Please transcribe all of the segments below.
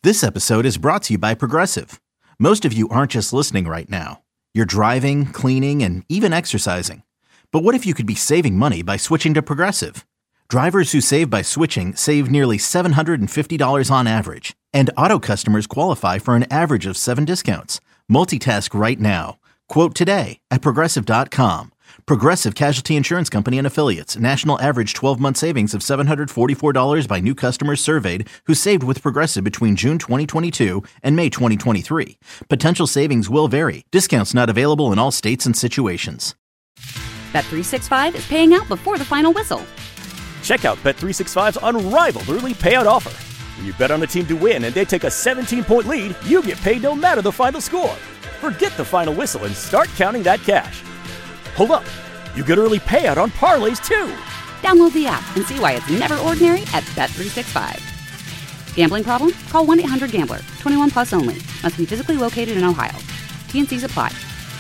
This episode is brought to you by Progressive. Most of you aren't just listening right now. You're driving, cleaning, and even exercising. But what if you could be saving money by switching to Progressive? Drivers who save by switching save nearly $750 on average. And auto customers qualify for an average of 7 discounts. Multitask right now. Quote today at Progressive.com. Progressive Casualty Insurance Company and Affiliates. National average 12-month savings of $744 by new customers surveyed who saved with Progressive between June 2022 and May 2023. Potential savings will vary. Discounts not available in all states and situations. Bet365 is paying out before the final whistle. Check out Bet365's unrivaled early payout offer. When you bet on a team to win and they take a 17-point lead, you get paid no matter the final score. Forget the final whistle and start counting that cash. Hold up. You get early payout on parlays, too. Download the app and see why it's never ordinary at Bet365. Gambling problem? Call 1-800-GAMBLER. 21 plus only. Must be physically located in Ohio. T&Cs apply.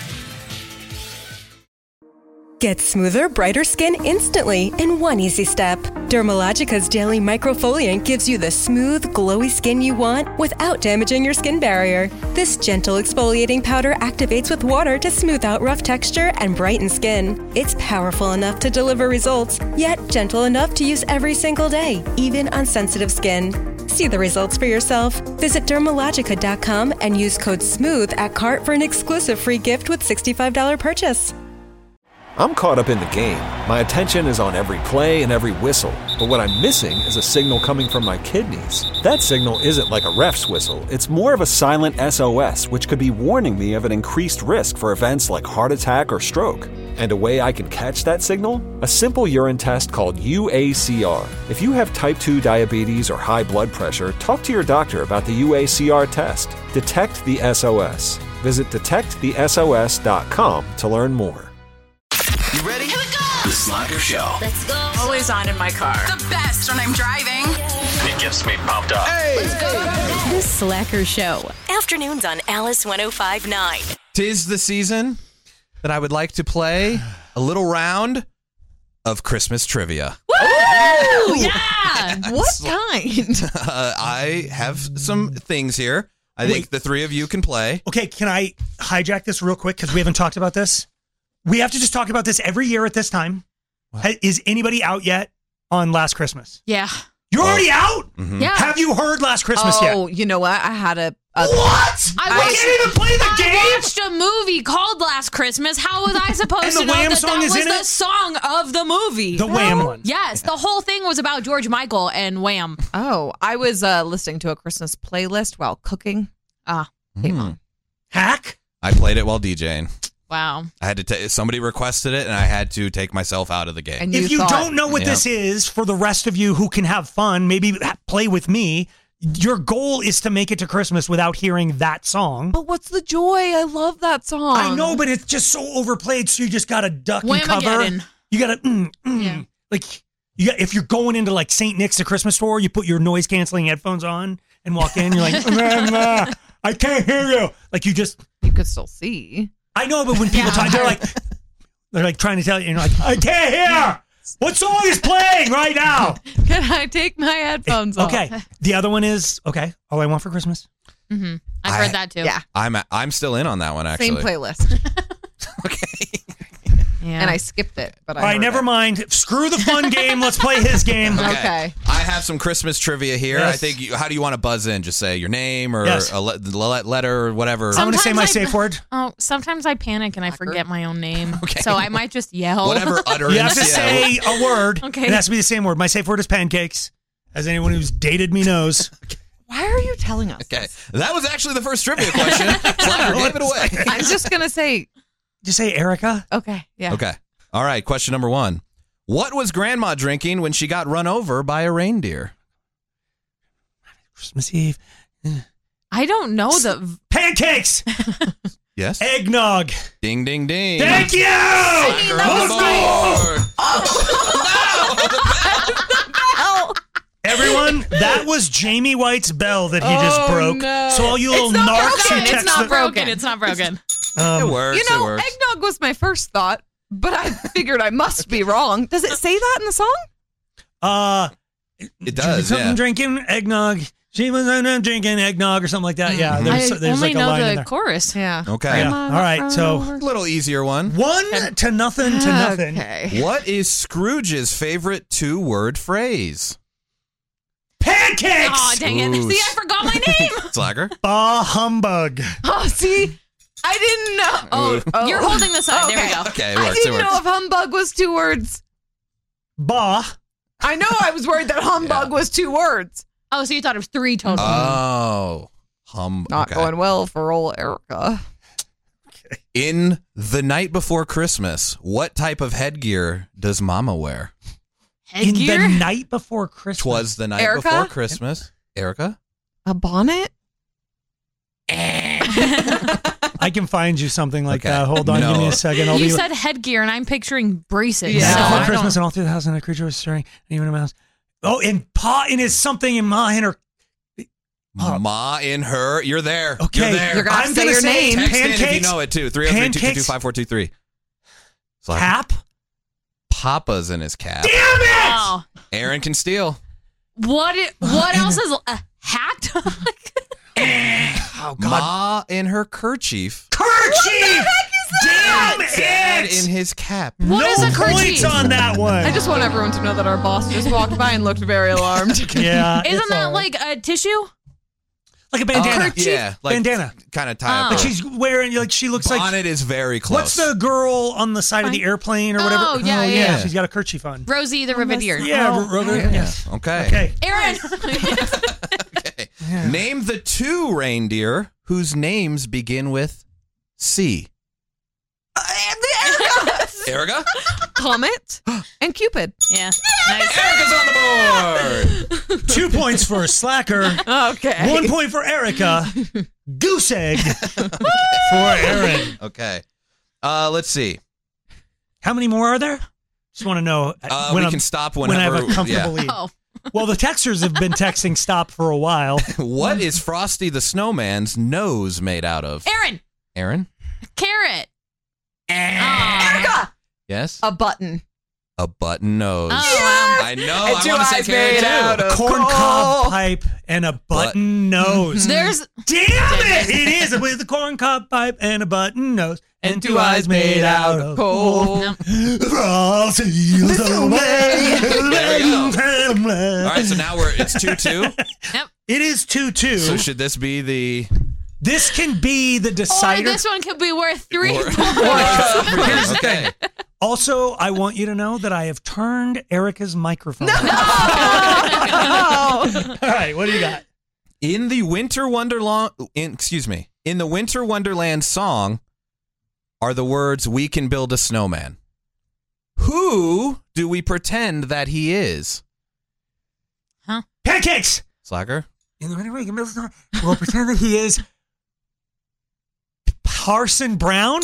Get smoother, brighter skin instantly in one easy step. Dermalogica's Daily Microfoliant gives you the smooth, glowy skin you want without damaging your skin barrier. This gentle exfoliating powder activates with water to smooth out rough texture and brighten skin. It's powerful enough to deliver results, yet gentle enough to use every single day, even on sensitive skin. See the results for yourself. Visit Dermalogica.com and use code SMOOTH at cart for an exclusive free gift with $65 purchase. I'm caught up in the game. My attention is on every play and every whistle. But what I'm missing is a signal coming from my kidneys. That signal isn't like a ref's whistle. It's more of a silent SOS, which could be warning me of an increased risk for events like heart attack or stroke. And a way I can catch that signal? A simple urine test called UACR. If you have type 2 diabetes or high blood pressure, talk to your doctor about the UACR test. Detect the SOS. Visit detectthesos.com to learn more. You ready? Here we go! The Slacker Show. Let's go. Always on in my car. The best when I'm driving. It gets me pumped up. Hey! Let's go! The Slacker Show. Afternoons on Alice 105.9. 'Tis the season that I would like to play a little round of Christmas trivia. Woo! Yeah! What kind? I have some things here. I think the three of you can play. Okay, can I hijack this real quick because we haven't talked about this? We have to just talk about this every year at this time. What? Is anybody out yet on Last Christmas? Yeah. You're already out? Mm-hmm. Yeah. Have you heard Last Christmas yet? Oh, you know what? I had a what? I can't even play the game? I watched a movie called Last Christmas. How was I supposed to know that was the song of the movie? The Wham one. Yes, the whole thing was about George Michael and Wham. Oh, I was listening to a Christmas playlist while cooking. Hack? I played it while DJing. Wow. I had to somebody requested it, and I had to take myself out of the game. And if you don't know what this is, for the rest of you who can have fun, maybe play with me, your goal is to make it to Christmas without hearing that song. But what's the joy? I love that song. I know, but it's just so overplayed, so you just got to duck and cover. You got to, Yeah. Like, if you're going into like St. Nick's, the Christmas store, you put your noise-canceling headphones on and walk in, you're like, I can't hear you. Like, you could still see. I know, but when people talk, they're like trying to tell you, you're like, I can't hear. What song is playing right now? Can I take my headphones off? Okay. The other one is All I Want for Christmas. Mm-hmm. I've heard that too. Yeah. I'm still in on that one actually. Same playlist. Okay. Yeah. And I skipped it, but all right, never mind. Screw the fun game. Let's play his game. Okay. I have some Christmas trivia here. Yes. I think. How do you want to buzz in? Just say your name or Yes. a letter or whatever. I'm going to say my safe word. Oh, sometimes I panic and I forget my own name. Okay. So I might just yell. Whatever utterance. You have to say a word. Okay. It has to be the same word. My safe word is pancakes. As anyone who's dated me knows. Why are you telling us? Okay. That was actually the first trivia question. Slacker gave it away. I'm just going to say. Just say Erica. Okay. Yeah. Okay. All right. Question number 1. What was Grandma drinking when she got run over by a reindeer? Christmas Eve. I don't know the pancakes. Yes. Eggnog. Ding, ding, ding. Thank you. Everyone, that was Jamie White's bell that he just broke. No. So all you little narcs who text It's not broken. It's not broken. It works. You know, it works. eggnog was my first thought, but I figured I must be wrong. Does it say that in the song? It does. Something Yeah. drinking eggnog. She was drinking eggnog or something like that. Yeah, there's only like a know line in the there. chorus. Yeah. Okay. Yeah. All right, so A little easier one. 1 to nothing to nothing. Okay. What is Scrooge's favorite 2-word phrase? Pancakes! Oh, dang it. Ooh. See, I forgot my name. Slacker? Bah humbug. Oh, see, I didn't know. Oh, You're holding the side. There we go. Okay, it I works. It didn't know works. if humbug was 2 words. Bah. I know I was worried that humbug was 2 words. Oh, so you thought it was 3 total. Oh. Not okay. going well for old Erica. In The Night Before Christmas, what type of headgear does Mama wear? Headgear? In the night before Christmas. 'Twas the night Erica? before Christmas. Erica? A bonnet? I can find you something like Okay. that. Hold on, No. give me a second. I'll You be said headgear, and I'm picturing braces. Yeah. So Before I don't- Christmas and all through the house, and a creature was stirring, and even a mouse. Oh, and Pa in his something in Ma in her. Ma in her. You're there. Okay, You're there. You're gonna have I'm to say gonna your say name. Text in if you pancakes. know it too. 303-222-5423. Slacker. Cap. Papa's in his cap. Damn it! Oh. Aaron can steal. What else is a hat? Oh God! Ma in her kerchief. Kerchief! Damn Dad it! in his cap. What is no a kerchief? points on that one. I just want everyone to know that our boss just walked by and looked very alarmed. Yeah. Isn't it's that all right. like a tissue? like a bandana? Yeah, like Bandana. kind of tie up. Like her she's wearing, like she looks like. bonnet is very close. What's the girl on the side of the airplane or whatever? Oh, yeah. She's got a kerchief on. Rosie the Riveteer. Yeah, yes. Okay. Okay. Aaron. Okay. Name the 2 reindeer whose names begin with C. Erica? Comet and Cupid. Yeah. Nice. Erica's on the board. 2 points for Slacker. Okay. 1 point for Erica. Goose egg for Aaron. Okay. Let's see. How many more are there? Just want to know. We can stop when I whenever. have a comfortable lead. Oh. Well, the texters have been texting stop for a while. What is Frosty the Snowman's nose made out of? Aaron. Aaron? Carrot. Erica! Yes? A button. A button nose. Oh, wow. I know. And I 2 want to say eyes made carrot out too. of Corn cob pipe and a button nose. There's Damn it! It is with a corn cob pipe and a button nose and 2 eyes made out of coal. Frosty the Snowman. All right, so now it's 2-2. Yep. It is 2-2. So should this be the... This can be the Or decider. this one could be worth 3 points. Okay. Also, I want you to know that I have turned Erica's microphone off. All right, what do you got? In the Winter Wonderland song are the words "We can build a snowman." Who do we pretend that he is? Pancakes! Slacker? In the winter, we can build a snowman. We'll pretend that he is Parson Brown.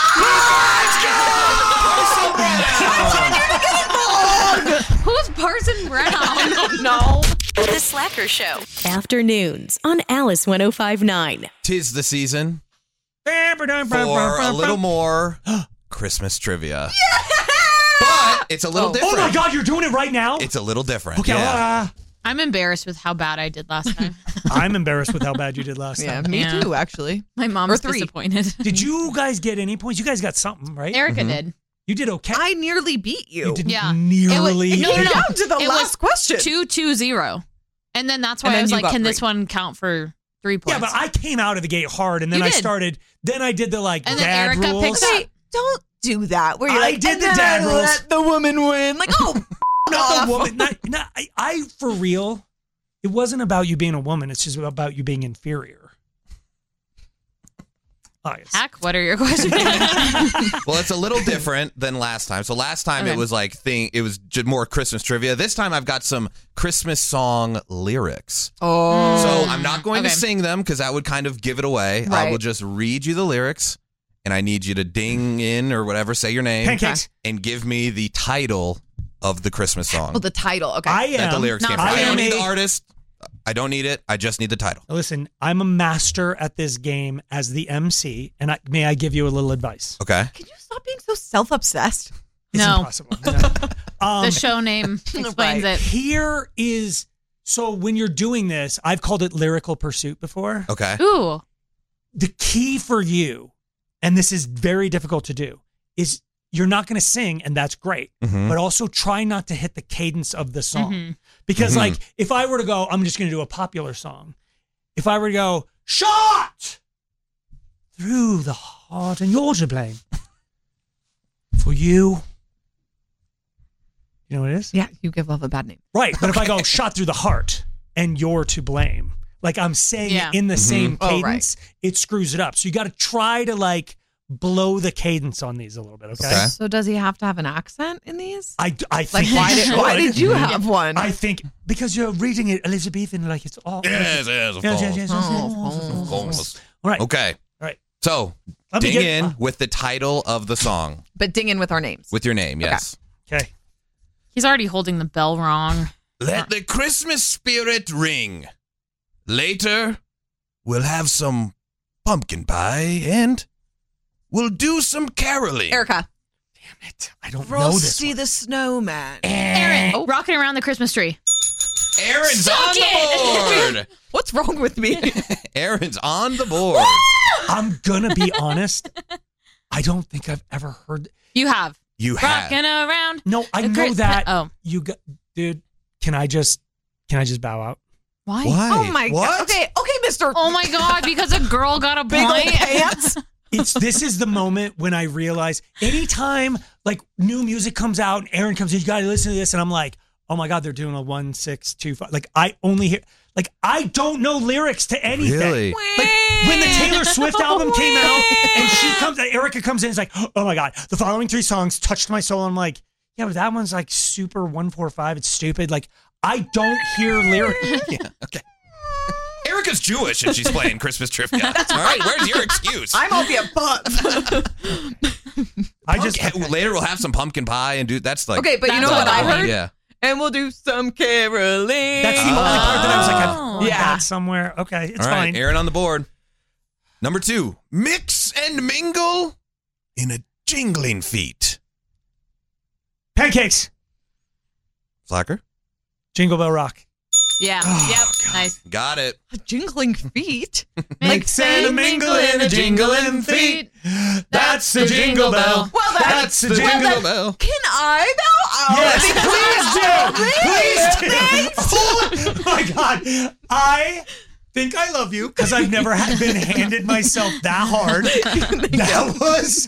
Who's Parson Brown? No. The Slacker Show. Afternoons on Alice 105.9. 'Tis the season for a little more Christmas trivia. But it's a little different. Oh my God, you're doing it right now? It's a little different. Okay, Yeah. I'm embarrassed with how bad I did last time. I'm embarrassed with how bad you did last Yeah, time. me Yeah. too, actually. My mom's Or 3. disappointed. Did you guys get any points? You guys got something, right? Erica did. You did okay. I nearly beat you. You did Yeah. nearly. No, no, no. Down to the It last question. 2-2-0. And then that's why And I then was you like, got can 3. this one count for 3 points? Yeah, but I came out of the gate hard, and then You I did. started. Then I did the like And then dad Erica rules. picked up. Wait, don't do that. Where you're I like, did and the then dad I rules. let the woman win. Like, oh, Not the woman. I for real. It wasn't about you being a woman. It's just about you being inferior. Hack, what are your questions? Well, it's a little different than last time. So last time Okay. it was like it was just more Christmas trivia. This time I've got some Christmas song lyrics. Oh. So I'm not going to Okay. sing them because that would kind of give it away. I Right. will just read you the lyrics, and I need you to ding in or whatever, say your name, Pancakes. and give me the title of the Christmas song Oh, the title. Okay. I am. that the lyrics came from. I I am don't need a- the artist. I don't need it. I just need the title. Listen, I'm a master at this game as the MC, and may I give you a little advice? Okay. Can you stop being so self-obsessed? It's No. impossible. No. The show name explains Right. it. Here is So when you're doing this, I've called it lyrical pursuit before. Okay. Ooh. The key for you, and this is very difficult to do, is you're not going to sing, and that's great. But also try not to hit the cadence of the song. Because like, if I were to go, I'm just going to do a popular song. If I were to go, shot through the heart, and you're to blame for you. You know what it is? Yeah, you give love a bad name. Right. But if I go shot through the heart and you're to blame, like I'm saying it in the same cadence, it screws it up. So you got to try to like blow the cadence on these a little bit. Okay. So does he have to have an accent in these? I think Like, why did you have one? I think because you're reading it Elizabethan like it's all. Yes, of course. All right. Okay. All right. So ding in with the title of the song. But ding in with our names. With your name, yes. Okay. He's already holding the bell wrong. Let the Christmas spirit ring. Later, we'll have some pumpkin pie and we'll do some caroling. Erica. Damn it. I don't know this Frosty one. the Snowman. Aaron, rocking around the Christmas tree. Aaron's on the board. What's wrong with me? Aaron's on the board. I'm going to be honest. I don't think I've ever heard. You have. You have. Rocking around. No, I the know Christmas- that. Oh. You got, dude, can I just bow out? Why? Oh my God. Okay, Mr. Oh my God, because a girl got a Big old point. pants. This is the moment when I realize anytime like new music comes out and Aaron comes in, you got to listen to this. And I'm like, oh my God, they're doing a 1, 6, 2, 5. Like I only hear, like I don't know lyrics to anything. Really? Like when the Taylor Swift album came out and Erica comes in, it's like, oh my God, the following 3 songs touched my soul. I'm like, yeah, but that one's like super 145. It's stupid. Like I don't hear lyrics. Yeah, okay. Erica's Jewish and she's playing Christmas trivia. All right, where's your excuse? I'm gonna be a butt. Later we'll have some pumpkin pie and do that's like Okay, but you know what I heard? Yeah. And we'll do some caroling. That's the only part that I was like, I've heard Yeah. that somewhere. Okay, it's All right, fine. Aaron on the board. Number 2, mix and mingle in a jingling feat. Pancakes. Slacker? Jingle Bell Rock. Yeah. Yep. Nice. Got it. Jingling feet. Mix and mingle in a jingling feet. That's the jingle bell. Well, That's the jingle bell. Can I bow out? Yes, please do. Please do. Oh my God. I think I love you because I've never been handed myself that hard. That was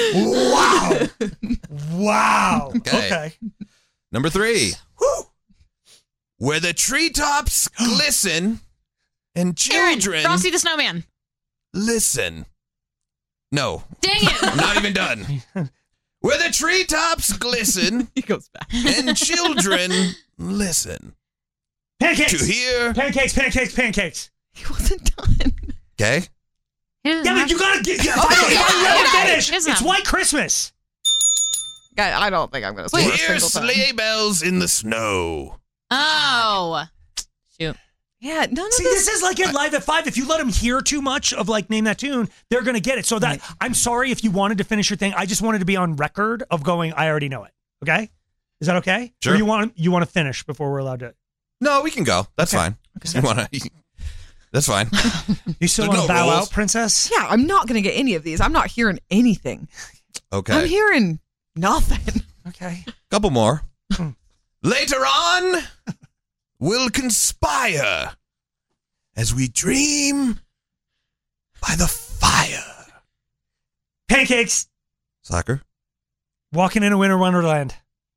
wow. Okay. Number 3. Woo. Where the treetops glisten and children Aaron, Frosty the Snowman. listen. No. Dang it. I'm not even done. Where the treetops glisten He goes back. and children listen. Pancakes. To hear. Pancakes. He wasn't done. Okay. Yeah, but you gotta get. Yeah, finish. It's White Christmas. I don't think I'm gonna To score a hear single time. sleigh bells in the snow. Oh. Shoot. Yeah, none of See, this is like at Live at 5. If you let them hear too much of like name that tune, they're gonna get it. So that I'm sorry if you wanted to finish your thing. I just wanted to be on record of going. I already know it. Okay, is that okay? Sure. Or you want to finish before we're allowed to? No, we can go. That's fine. You wanna? That's fine. You still There's want to no bow rules. out, princess? Yeah, I'm not gonna get any of these. I'm not hearing anything. Okay. I'm hearing nothing. Okay. Couple more. Later on, we'll conspire as we dream by the fire. Pancakes. Slacker. Walking in a winter wonderland.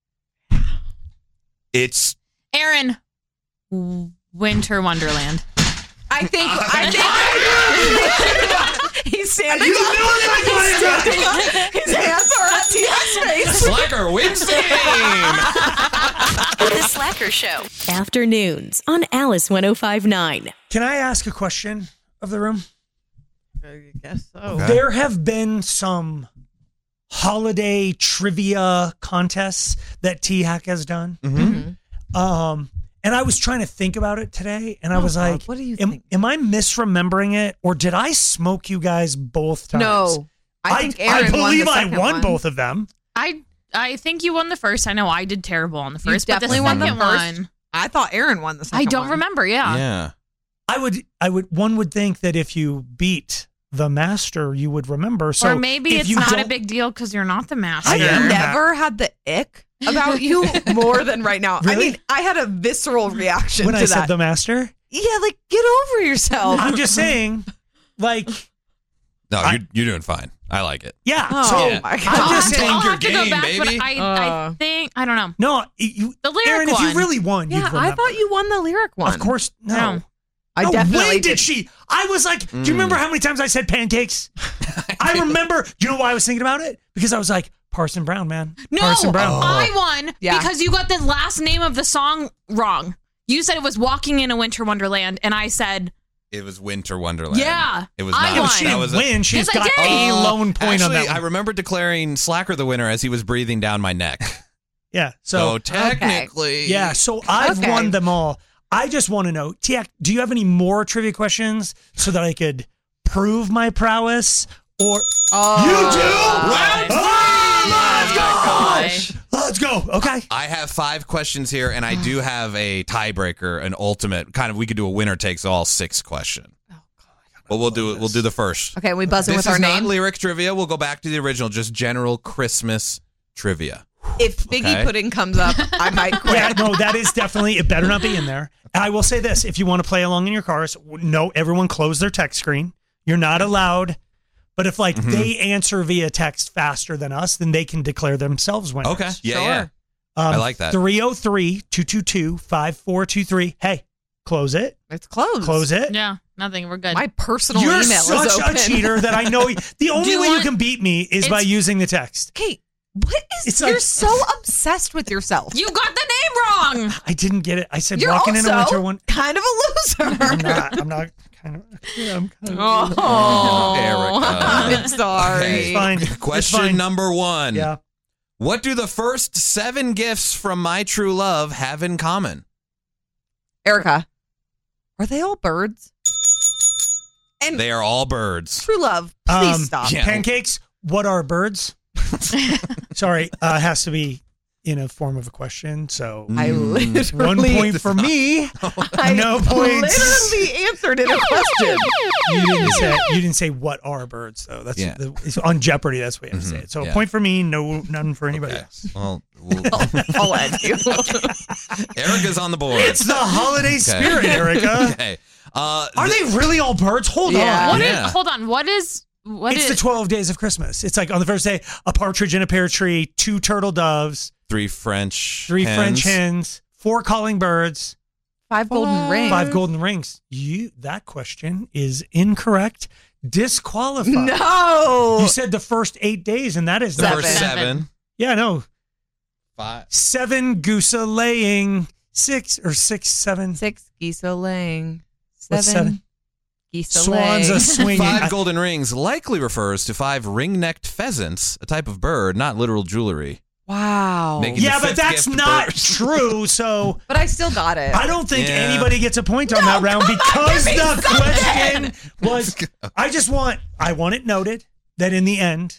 It's Aaron. Winter Wonderland. I think he's standing You up. knew it! He's standing up. His hands are at TS face. Slacker wins the game. The Slacker Show. Afternoons on Alice 105.9. Can I ask a question of the room? I guess so. Okay. There have been some holiday trivia contests that T-Hack has done. And I was trying to think about it today, and I was like, what do you think? Am I misremembering it, or did I smoke you guys both times? No. I think Aaron I believe won the I second won one. both of them. I think you won the first. I know I did terrible on the first, but the definitely won the second first. one, I thought Aaron won the second I don't one. remember. Yeah. Yeah. One would think that if you beat the master, you would remember. So or maybe if it's you not a don't- big deal because you're not the master. I am. Never had the ick about you more than right now. I Really? mean, I had a visceral reaction when to I that. said the master. Yeah, like get over yourself. I'm just saying, like, No, you're doing fine. I like it. yeah. Oh so my God. I'm just saying, I'll your have to go game, back, baby. but I think I don't know. no, The lyric Aaron, if one. you really won, Yeah, you'd remember. I thought you won the lyric one. Of course, no. No. I No, definitely when did she? I was like, do you remember how many times I said pancakes? I remember. Do you know why I was thinking about it? Because I was like, Parson Brown, man. No, Parson Brown. I won Yeah. because you got the last name of the song wrong. You said it was Walking in a Winter Wonderland, and I said, It was Winter Wonderland. Yeah, It was I not. won. She That didn't was win. She's Yes, I got did. a lone point on Actually, that I one. remember declaring Slacker the winner as he was breathing down my neck. Yeah. So So, technically, yeah. So I've Okay. won them all. I just want to know, Tiak, do you have any more trivia questions so that I could prove my prowess? Or you do? Round Let's go. Okay. I have 5 questions here, and I do have a tiebreaker, an ultimate kind of. We could do a winner takes all 6 question. But we'll do it. We'll do the first. Okay, we buzzing This with our is not name. lyric trivia. We'll go back to the original, just general Christmas trivia. If Figgy Okay. Pudding comes up, I might quit. Yeah, no, that is definitely, it better not be in there. I will say this, if you want to play along in your cars, no, everyone close their text screen. You're not allowed. But if Mm-hmm. they answer via text faster than us, then they can declare themselves winners. Okay. Yeah. I like that. 303-222-5423. Hey, close it. It's closed. Close it. yeah, nothing. We're good. My personal You're email such is open. a cheater that I know. The only you way you want- can beat me is by It's- using the text. Kate, what is? It's You're like- so obsessed with yourself. You got the name wrong. I didn't get it. I said You're walking also in a winter one. kind of a loser. I'm not kind of. I'm kind of. Oh, Erica. I'm sorry. It's fine. It's Question fine. number 1. Yeah. What do the first 7 gifts from my true love have in common? Erica, are they all birds? And They are all birds. true love, please stop. yeah. Pancakes. What are birds? Sorry, it has to be in a form of a question. So I literally 1 point for me. I No points. literally answered in a question. You didn't say what are birds though. That's Yeah. it's on Jeopardy. That's what you have to say it. So Yeah. a point for me. None for anybody Okay. else. Well, I'll end you. Erica's on the board. It's the holiday spirit, Erica. Okay. Are they really all birds? Hold Yeah. on. What is? Yeah. Hold on. What is? It's the 12 days of Christmas. It's like on the first day, a partridge in a pear tree, 2 turtle doves, 3 French 3 hens. French hens, 4 calling birds, 5 golden rings. 5 golden rings. That question is incorrect. Disqualified. No. You said the first 8 days, and that is The not first bad. 7. Yeah, no. 5. 7 goose a laying. 6 or 6, 7. 6 geese a laying. What's 7 geese a Swans laying. a swinging. 5 golden rings likely refers to 5 ring-necked pheasants, a type of bird, not literal jewelry. Wow. Making Yeah, the but 5th that's gift not bird. true. So But I still got it. I don't think Yeah. anybody gets a point on that round come on, because give me the something. question was. I want it noted that in the end,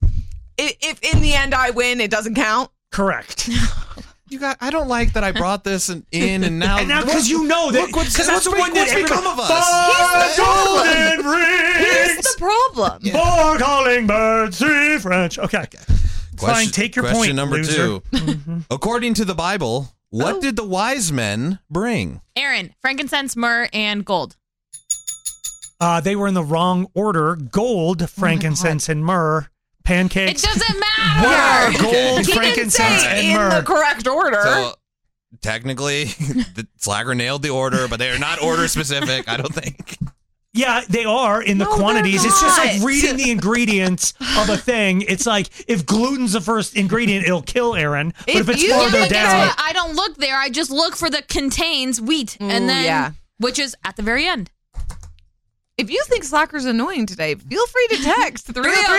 If in the end I win, it doesn't count. correct. I don't like that I brought this in and now. And now because you know that Look what's that's the one that what's become everybody- of us. 5 golden Here's rings, the problem. 4 calling birds, 3 French. Okay. Fine, take your question point, number loser. 2. According to the Bible, what did the wise men bring? Aaron, frankincense, myrrh, and gold. They were in the wrong order. Gold, frankincense, and myrrh. Pancakes. It doesn't were matter. gold, He didn't frankincense, say and in myrrh. the correct order. So technically, the Slacker nailed the order, but they are not order specific. I don't think. Yeah, they are in the No, quantities. they're It's just like not. reading the ingredients of a thing. It's like if gluten's the first ingredient, it'll kill Aaron. But if it's you farther think down, I don't look there. I just look for the contains wheat, and Ooh, then yeah. which is at the very end. If you think Slacker's annoying today, feel free to text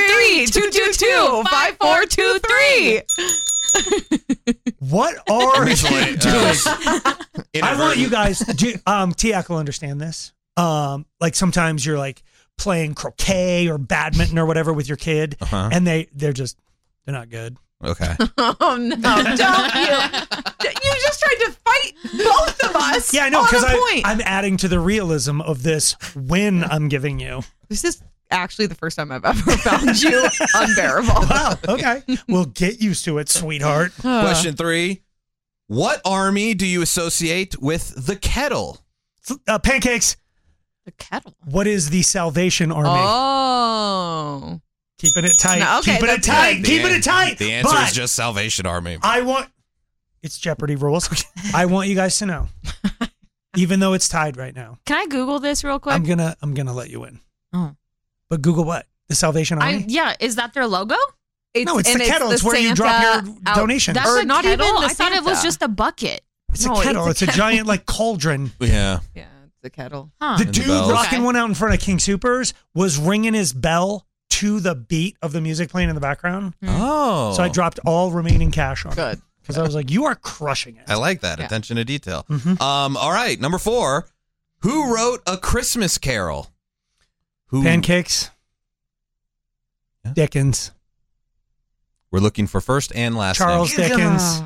303-222-5423. what are you Initially, doing? I want you guys. Tiak will understand this. Like sometimes you're like playing croquet or badminton or whatever with your kid, and they're not good. Okay. Oh no! Don't you? You just tried to fight both of us. Yeah, I know, because point. I'm adding to the realism of this win I'm giving you. This is actually the first time I've ever found you unbearable. Wow, okay. Well, get used to it, sweetheart. Question 3. What army do you associate with the kettle? Pancakes. The kettle. What is the Salvation Army? Oh. Keeping it tight. No, okay, keeping it tight. Keeping it tight. The answer is just Salvation Army. It's Jeopardy rules. I want you guys to know. Even though it's tied right now. Can I Google this real quick? I'm gonna let you in. Oh. But Google what? The Salvation Army? Yeah, is that their logo? No, it's the kettle. It's where you drop your donations. That's Or a not kettle? even the I thought it was Santa. just a bucket. It's a kettle. It's a giant like cauldron. Yeah. Yeah, it's the kettle. Huh. The And dude the bells. rocking one out in front of King Soopers was ringing his bell to the beat of the music playing in the background. Oh. So I dropped all remaining cash on it. Good. Because I was like, you are crushing it. I like that. Yeah. Attention to detail. Mhm. All right. Number 4. Who wrote A Christmas Carol? Who? Pancakes. Yeah. Dickens. We're looking for first and last Charles name. Dickens.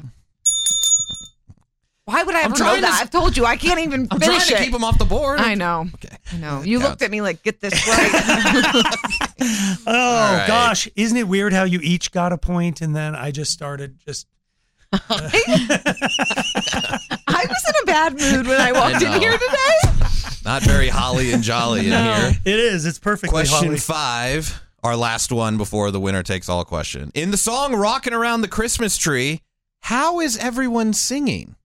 Why would I I'm ever know trying that? I've told you I can't even I'm finish trying to it. keep them off the board. I know. Okay. I know. You Counts. looked at me like, get this right. Oh, right. gosh. Isn't it weird how you each got a point and then I just started just... I was in a bad mood when I walked in know. here today. Not very holly and jolly in here. It is. It's perfectly Question Holly. 5, our last one before the winner takes all question. In the song Rockin' Around the Christmas Tree, how is everyone singing?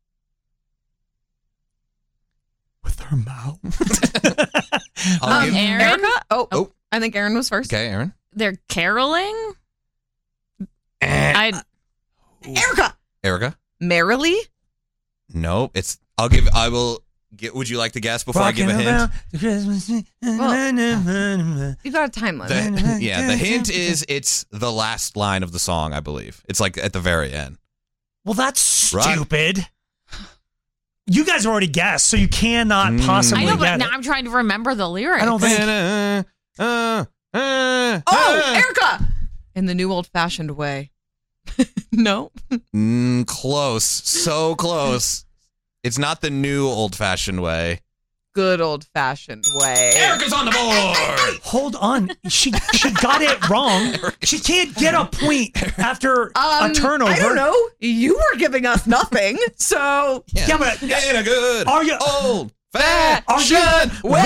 With her mouth. I'll give- Aaron? Erica? Oh. I think Aaron was first. Okay, Aaron. They're caroling? Erica? Merrily? No, it's. I will get. Would you like to guess before I give a Rocking hint? around the Christmas tree. You got a time limit. The hint is it's the last line of the song, I believe. It's like at the very end. Well, that's Right. stupid. You guys already guessed, so you cannot possibly I know, but get now it. I'm trying to remember the lyrics. I don't think... Oh, Erica! In the new old-fashioned way. No? Close. So close. It's not the new old-fashioned way. Good old-fashioned way. Erica's on the board! Hold on. She got it wrong. She can't get a point after a turnover. I don't know. You were giving us nothing, so... Yeah, but... In a good Are you... old-fashioned way!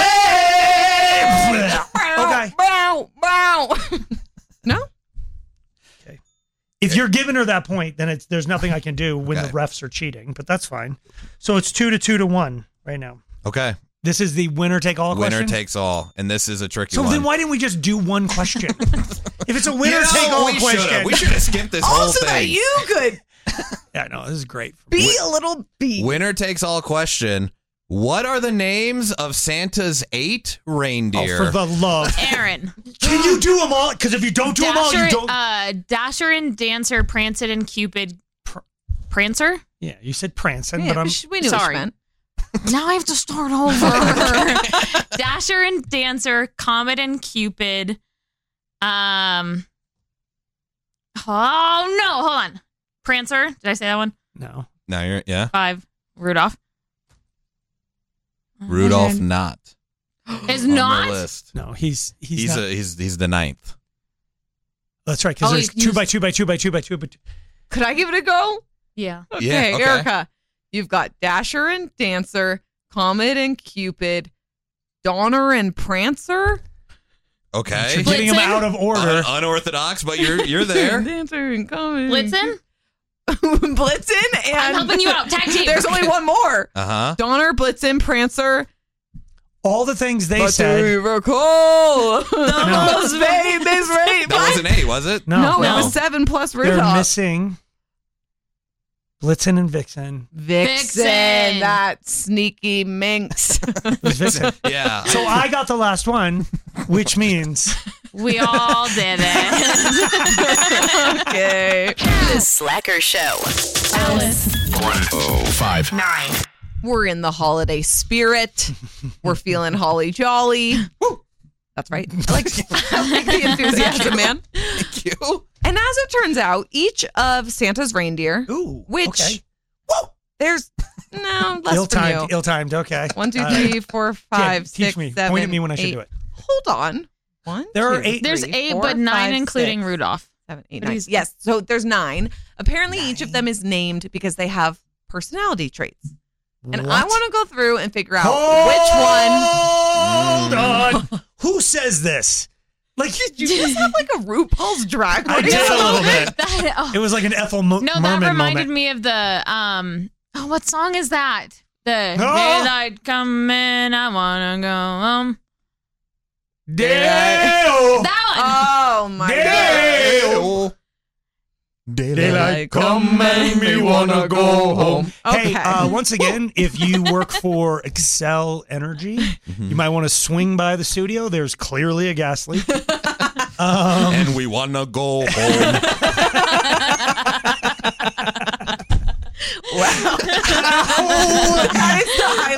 Okay. Bow, bow. No? If you're giving her that point, then there's nothing I can do when Okay. the refs are cheating, but that's fine. So it's 2-1 right now. Okay. This is the winner take all Winner question? takes all. And this is a tricky So one. then why didn't we just do one question? If it's a winner take all we question. We should have skipped this whole Also thing. that you could Yeah, no, this is great. be a little bee. Winner takes all question. What are the names of Santa's 8 reindeer? Oh, for the love. Aaron. Can you do them all? Because if you don't do them all, you don't. Dasher and Dancer, Prancin and Cupid. Prancer? Yeah, you said Prancin, Yeah, but I'm we knew what you Sorry. meant. Now I have to start over. Dasher and Dancer, Comet and Cupid. Oh no, hold on. Prancer. Did I say that one? no. Now you're 5. Rudolph. Rudolph not Is on the not? list. No, he's He's not. he's the 9th. That's right, because Oh, there's he's- 2 by 2 by 2 by 2 by 2 by 2. Could I give it a go? Yeah. Okay, Yeah, okay. Erica. You've got Dasher and Dancer, Comet and Cupid, Donner and Prancer. Okay. You're getting them Blitzen? out of order. Unorthodox, but you're there. Dancer and Comet. Blitzen? Blitzen and I'm helping you out. Tag team. There's only one more. Uh-huh. Donner, Blitzen, Prancer. All the things they But said. we recall the most famous right? That wasn't 8, was it? No, No, it was 7 plus they're Rudolph. missing Blitzen and Vixen. Vixen, that sneaky minx. It was Vixen. Yeah. So I got the last one, which means We all did it. Okay. The Slacker Show. Alice. 105.9. We're in the holiday spirit. We're feeling holly jolly. Woo! That's right. I like the enthusiasm, man. Thank you. And as it turns out, each of Santa's reindeer, ooh, which okay. There's no less from you. Ill-timed. Okay. 1, 2, 3, 4, 5, 6, teach me. 7, Point at me when I should 8. do it. Hold on. 1, There are 2, 8. There's 3, 8, 4, but 9 5, including 6, Rudolph. 7, 8, 9. Yes. So there's 9. Apparently, each of them is named because they have personality traits. And I want to go through and figure out Hold on. Who says this? Like, did you just have like a RuPaul's Drag Race? I did a little bit. It was like an Ethel Merman that reminded moment. me of the what song is that? The daylight coming, I wanna go home. Dale. That one. Oh my God. Daylight come and me wanna go home. Okay. Hey, once again, if you work for Excel Energy, you might want to swing by the studio. There's clearly a gas leak. And we wanna go home. Wow. That is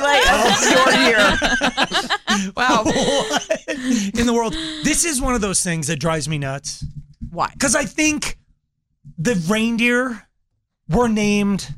the highlight of your year. Wow. What in the world? This is one of those things that drives me nuts. Why? Because I think the reindeer were named.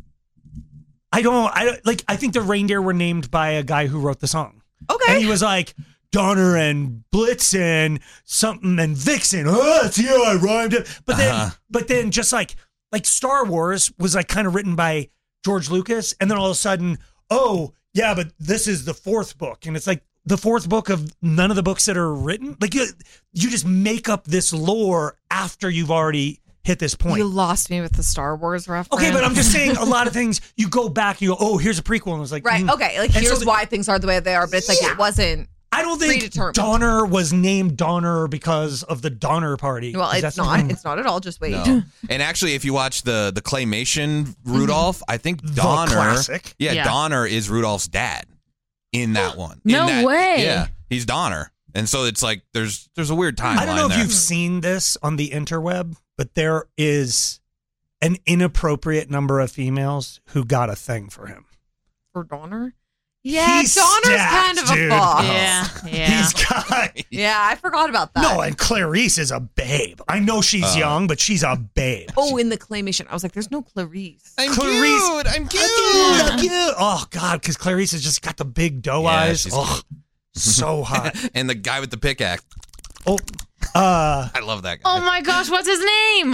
I think the reindeer were named by a guy who wrote the song. Okay. And he was like, Donner and Blitzen, something and Vixen. Oh, it's you, I rhymed it. But then just like Star Wars was like kind of written by George Lucas, and then all of a sudden, oh yeah, but this is the 4th book, and it's like the 4th book of none of the books that are written. Like you just make up this lore after you've already hit this point. You lost me with the Star Wars reference. Okay, but I'm just saying a lot of things, you go back, you go, oh, here's a prequel, and it's like, right, okay, like and here's why things are the way they are, but it's like it wasn't. I don't think Donner was named Donner because of the Donner Party. Well, it's not. It's not at all. Just wait. No. And actually, if you watch the claymation Rudolph, I think Donner. Classic. Yeah, Donner is Rudolph's dad in that one. No way. Yeah, he's Donner, and so it's like there's a weird timeline. I don't know if there. you've seen this on the interweb, but there is an inappropriate number of females who got a thing for him. For Donner? Yeah, He's Donner's stacked, kind of a dude. boss. Yeah. He's got. Yeah, I forgot about that. No, and Clarice is a babe. I know she's young, but she's a babe. Oh, in the claymation. I was like, there's no Clarice. I'm Clarice, cute. I'm cute. I'm cute. Oh, God, because Clarice has just got the big doe eyes. she's Oh, so hot. And the guy with the pickaxe. Oh, I love that guy. Oh my gosh, what's his name?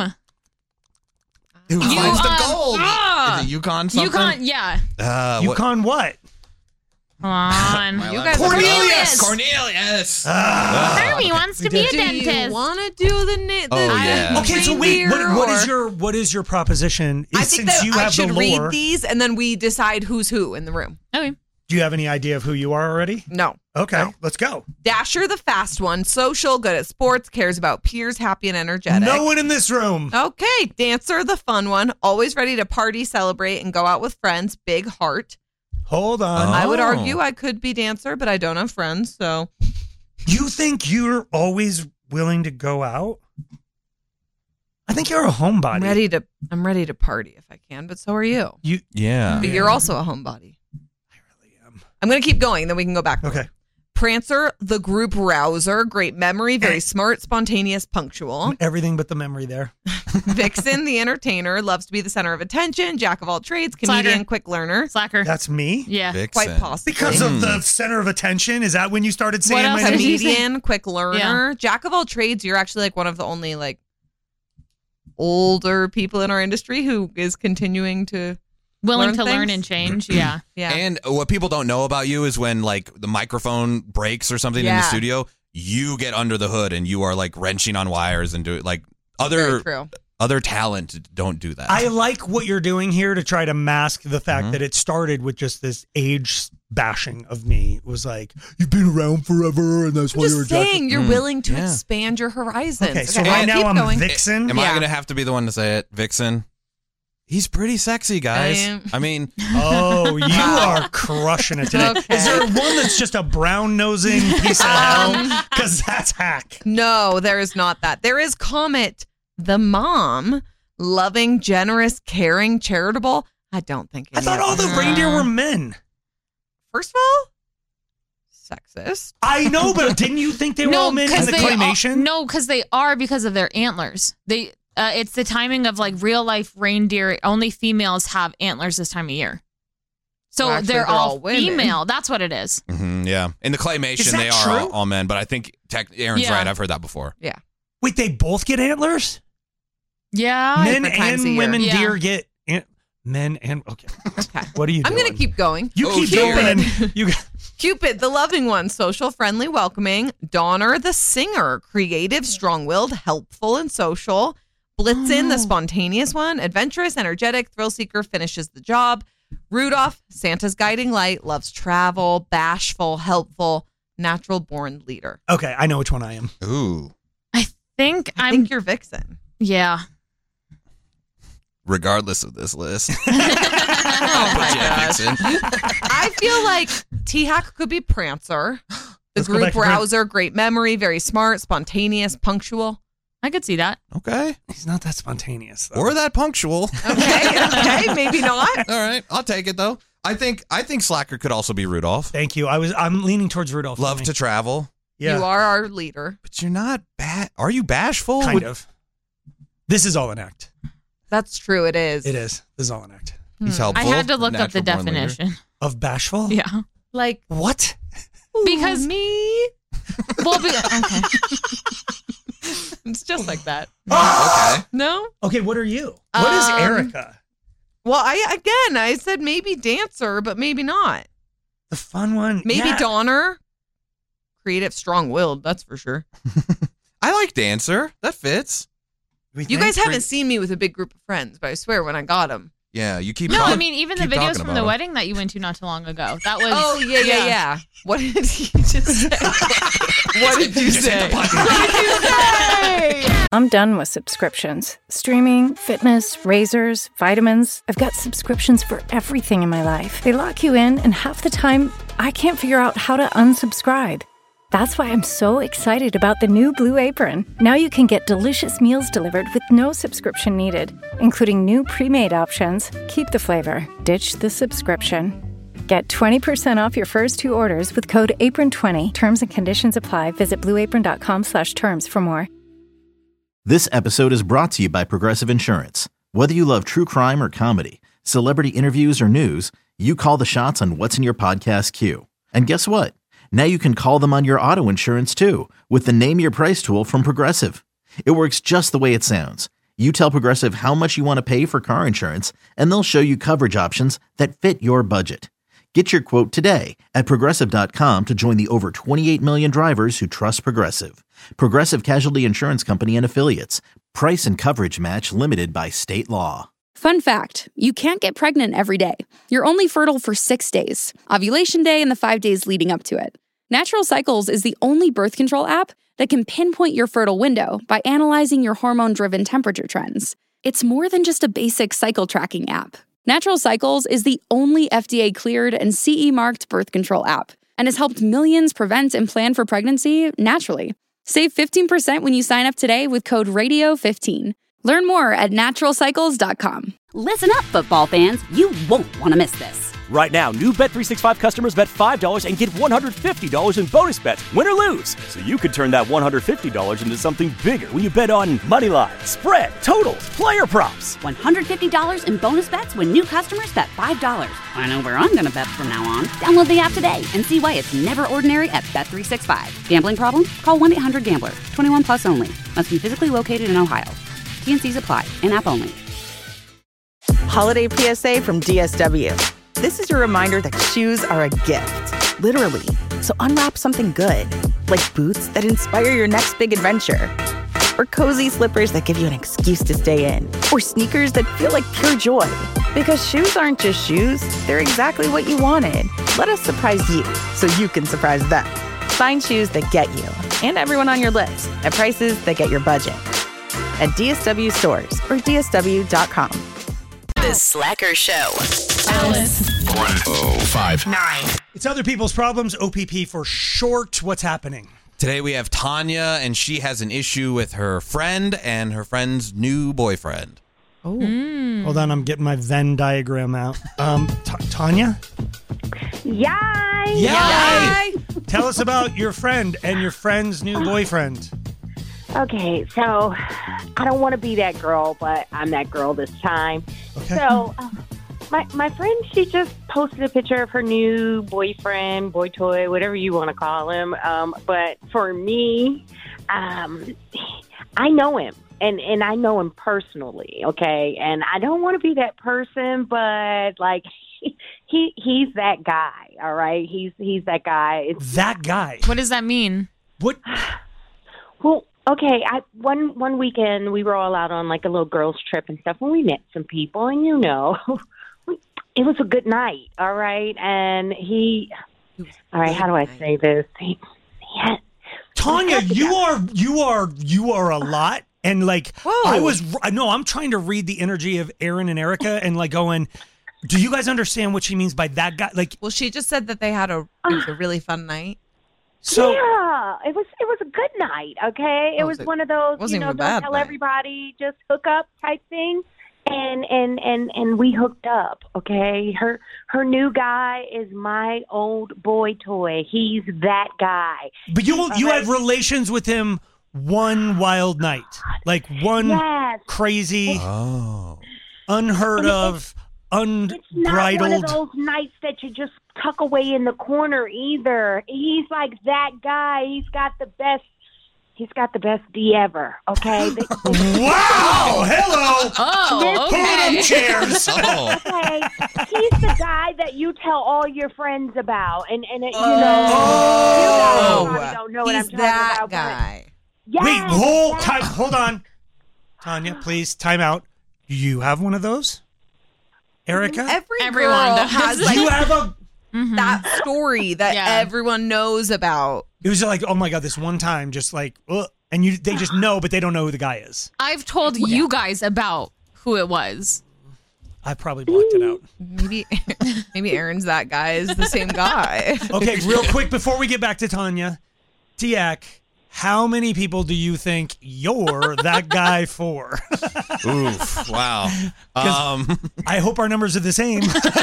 Who finds the gold? Is it Yukon something? Yukon, yeah. Yukon what? Come on. You guys Cornelius! Cornelius! Hermie wants to be a Do dentist. you want to do the yeah. Okay, so wait, what is your proposition? I think Since that you I have should the lore, read these and then we decide who's who in the room. Okay. do you have any idea of who you are already? No. Okay, No. let's go. Dasher, the fast one, social, good at sports, cares about peers, happy and energetic. No one in this room. Okay, Dancer, the fun one, always ready to party, celebrate, and go out with friends, big heart. Hold on. I would argue I could be Dancer, but I don't have friends, so. You think you're always willing to go out? I think you're a homebody. I'm ready to party if I can, but so are you. Yeah. But you're also a homebody. I really am. I'm going to keep going, then we can go back. Okay. Prancer, the group rouser, great memory, very smart, spontaneous, punctual. Everything but the memory there. Vixen, the entertainer, loves to be the center of attention, jack of all trades, comedian, Slacker. quick learner. Slacker. That's me? Yeah. Vixen. Quite possibly. Because of the center of attention? Is that when you started saying else my did name? you say? Comedian, quick learner, jack of all trades. You're actually like one of the only like older people in our industry who is continuing to Willing learn to learn things. and change. Yeah. Yeah. And what people don't know about you is when like the microphone breaks or something in the Yeah. studio, you get under the hood and you are like wrenching on wires and do it like Very true. other talent don't do that. I like what you're doing here to try to mask the fact that it started with just this age bashing of me. It was like, you've been around forever and that's I'm why you're a just jack. saying you're willing to Yeah. expand your horizons. Okay, so Okay, right now keep I'm going. Vixen. Am I Yeah. going to have to be the one to say it? Vixen? He's pretty sexy, guys. I mean, Oh, you are crushing it today. Okay. Is there one that's just a brown nosing piece of hell? Because that's hack. No, there is not that. There is Comet, the mom, loving, generous, caring, charitable. I don't think I any thought of all them. the reindeer were men. First of all, sexist. I know, but didn't you think they were all men in the claymation? No, because they are because of their antlers. it's the timing of like real life reindeer. Only females have antlers this time of year. So Well, actually, they're all women. female. That's what it is. Yeah. In the claymation, they are all men, but I think Aaron's right. I've heard that before. Yeah. Wait, they both get antlers? Yeah. Men different times and a year. women Yeah. deer get men and okay. What are you I'm doing? going to keep going. You keep going. You Cupid, the loving one, social, friendly, welcoming. Donner, the singer, creative, strong-willed, helpful, and social. Blitzen, the spontaneous one, adventurous, energetic, thrill seeker, finishes the job. Rudolph, Santa's guiding light, loves travel, bashful, helpful, natural-born leader. Okay, I know which one I am. Ooh. I think you're Vixen. Yeah. Regardless of this list. I'll put you at Vixen. I feel like T-Hack could be Prancer. The Let's go back group to Pran- rouser, great memory, very smart, spontaneous, punctual. I could see that. Okay. He's not that spontaneous, though. Or that punctual. Okay, maybe not. All right, I'll take it though. I think Slacker could also be Rudolph. Thank you. I'm leaning towards Rudolph. Love to travel. Yeah. You are our leader. But you're not bad. Are you bashful? Kind of. This is all an act. That's true. It is. It is. This is all an act. He's helpful. I had to look up the Natural-born leader. definition. Of bashful? Yeah. Like what? Because me. Well, okay. It's just like that. Okay. No. Okay, what are you? What is Erica? Well, I said maybe dancer, but maybe not. The fun one. Maybe yeah. Donner. Creative, strong-willed. That's for sure. I like dancer. That fits. You guys haven't seen me with a big group of friends, but I swear when I got them. Yeah, you keep. No, talking- I mean even the keep videos talking from about the him. wedding that you went to not too long ago. That was. Oh yeah. What did he just say? What did you say? I'm done with subscriptions. Streaming, fitness, razors, vitamins. I've got subscriptions for everything in my life. They lock you in, and half the time, I can't figure out how to unsubscribe. That's why I'm so excited about the new Blue Apron. Now you can get delicious meals delivered with no subscription needed, including new pre-made options. Keep the flavor, ditch the subscription. Get 20% off your first 2 orders with code APRON20. Terms and conditions apply. Visit blueapron.com/terms for more. This episode is brought to you by Progressive Insurance. Whether you love true crime or comedy, celebrity interviews or news, you call the shots on what's in your podcast queue. And guess what? Now you can call them on your auto insurance too with the Name Your Price tool from Progressive. It works just the way it sounds. You tell Progressive how much you want to pay for car insurance, and they'll show you coverage options that fit your budget. Get your quote today at Progressive.com to join the over 28 million drivers who trust Progressive. Progressive Casualty Insurance Company and Affiliates. Price and coverage match limited by state law. Fun fact, you can't get pregnant every day. You're only fertile for 6 days, ovulation day and the 5 days leading up to it. Natural Cycles is the only birth control app that can pinpoint your fertile window by analyzing your hormone-driven temperature trends. It's more than just a basic cycle tracking app. Natural Cycles is the only FDA-cleared and CE-marked birth control app and has helped millions prevent and plan for pregnancy naturally. Save 15% when you sign up today with code RADIO15. Learn more at naturalcycles.com. Listen up, football fans. You won't want to miss this. Right now, new Bet365 customers bet $5 and get $150 in bonus bets, win or lose. So you could turn that $150 into something bigger when you bet on money line, spread, totals, player props. $150 in bonus bets when new customers bet $5. I know where I'm going to bet from now on. Download the app today and see why it's never ordinary at Bet365. Gambling problem? Call 1-800-GAMBLER. 21 plus only. Must be physically located in Ohio. T&Cs apply. In-app only. Holiday PSA from DSW. This is your reminder that shoes are a gift, literally. So unwrap something good, like boots that inspire your next big adventure, or cozy slippers that give you an excuse to stay in, or sneakers that feel like pure joy. Because shoes aren't just shoes, they're exactly what you wanted. Let us surprise you so you can surprise them. Find shoes that get you and everyone on your list at prices that get your budget. At DSW stores or DSW.com. The Slacker Show. Alice. 105.9. It's other people's problems, OPP for short. What's happening? Today we have Tanya, and she has an issue with her friend and her friend's new boyfriend. Oh. Hold on, I'm getting my Venn diagram out. Tanya? Yay! Yay! Tell us about your friend and your friend's new boyfriend. Okay, so I don't want to be that girl, but I'm that girl this time. Okay. So my friend, she just posted a picture of her new boyfriend, boy toy, whatever you want to call him. But for me, I know him. And I know him personally, okay? And I don't want to be that person, but, like, he's that guy, all right? He's that guy. That guy? What does that mean? What? Well, okay, one weekend we were all out on, like, a little girls' trip and stuff, and we met some people, and, you know, it was a good night, all right? And all right, how do I say this? He had... Tanya, you are a lot. And like, I'm trying to read the energy of Aaron and Erica and like going, do you guys understand what she means by that guy? Like, well, she just said that they had it was a really fun night. So yeah, it was a good night. Okay, it was one of those, wasn't don't even a bad tell night. everybody, just hook up type thing. And we hooked up. Okay, her new guy is my old boy toy. He's that guy. But you had relations with him one wild night, like one crazy, unheard of, unbridled. It's not one of those nights that you just tuck away in the corner either. He's like that guy. He's got the best D ever. Okay. Wow! Hello. Oh, okay. Pull up chairs. Okay. He's the guy that you tell all your friends about, and you guys probably don't know what I'm talking that about. guy. Yes, Wait, hold on. Tanya, please, time out. Do you have one of those? Erica? Everyone girl does. has Like, you have a... that story that everyone knows about. It was like, oh my God, this one time, just like, ugh. And they just know, but they don't know who the guy is. I've told you guys about who it was. I probably blocked it out. Maybe Aaron's that guy is the same guy. Okay, real quick, before we get back to Tanya, Tiak, how many people do you think you're that guy for? Oof, wow. I hope our numbers are the same.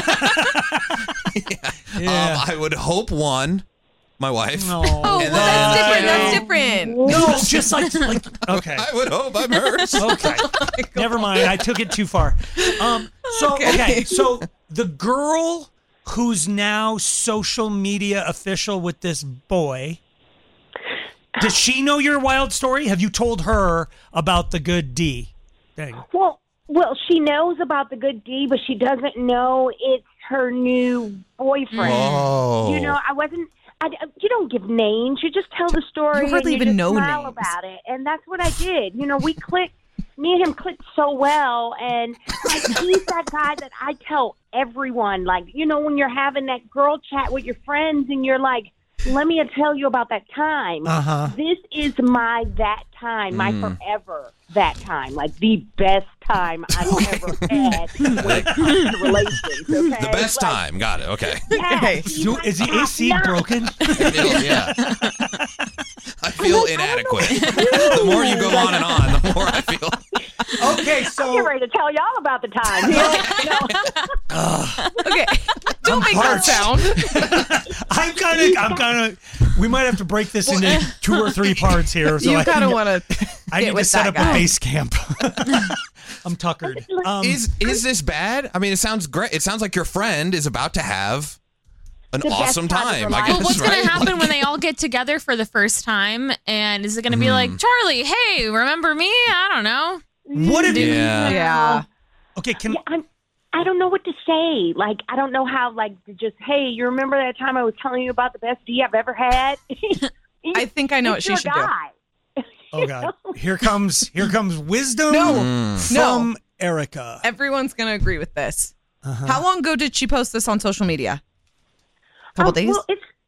Yeah. I would hope one, my wife. No. Oh, And that's different. No, just like okay. I would hope I'm hers. Okay. Never mind. I took it too far. So the girl who's now social media official with this boy, does she know your wild story? Have you told her about the good D? Dang. Well, she knows about the good D, but she doesn't know it's her new boyfriend. Oh. You know, you don't give names. You just tell the story. You hardly and even just know smile names. about it, and that's what I did. You know, we clicked. Me and him clicked so well, and like, he's that guy that I tell everyone. Like, you know, when you're having that girl chat with your friends, and you're like, "Let me tell you about that time." This is my that time, my forever that time, like the best time I've ever had when it comes to relations. Okay? The best time. Got it. Okay. Yes, So is the AC broken? I feel inadequate. The more you go on and on, the more I feel. Okay, I'm so getting ready to tell y'all about the time. Okay, don't make that sound. I'm kind of. We might have to break this into 2 or 3 parts here. So You kind of want to. I need to set up a base camp. I'm tuckered. Is this bad? I mean, it sounds great. It sounds like your friend is about to have an The best awesome time of time. her I life. guess. Well, what's right? going to happen when they all get together for the first time? And is it going to be like, Charlie, hey, remember me? I don't know. What if Yeah. Okay, I don't know what to say. Like, I don't know how, like, to just, hey, you remember that time I was telling you about the best D I've ever had? I think I know what she should do. Oh God! Here comes wisdom No. from Erica. Everyone's going to agree with this. How long ago did she post this on social media? Couple days? Well,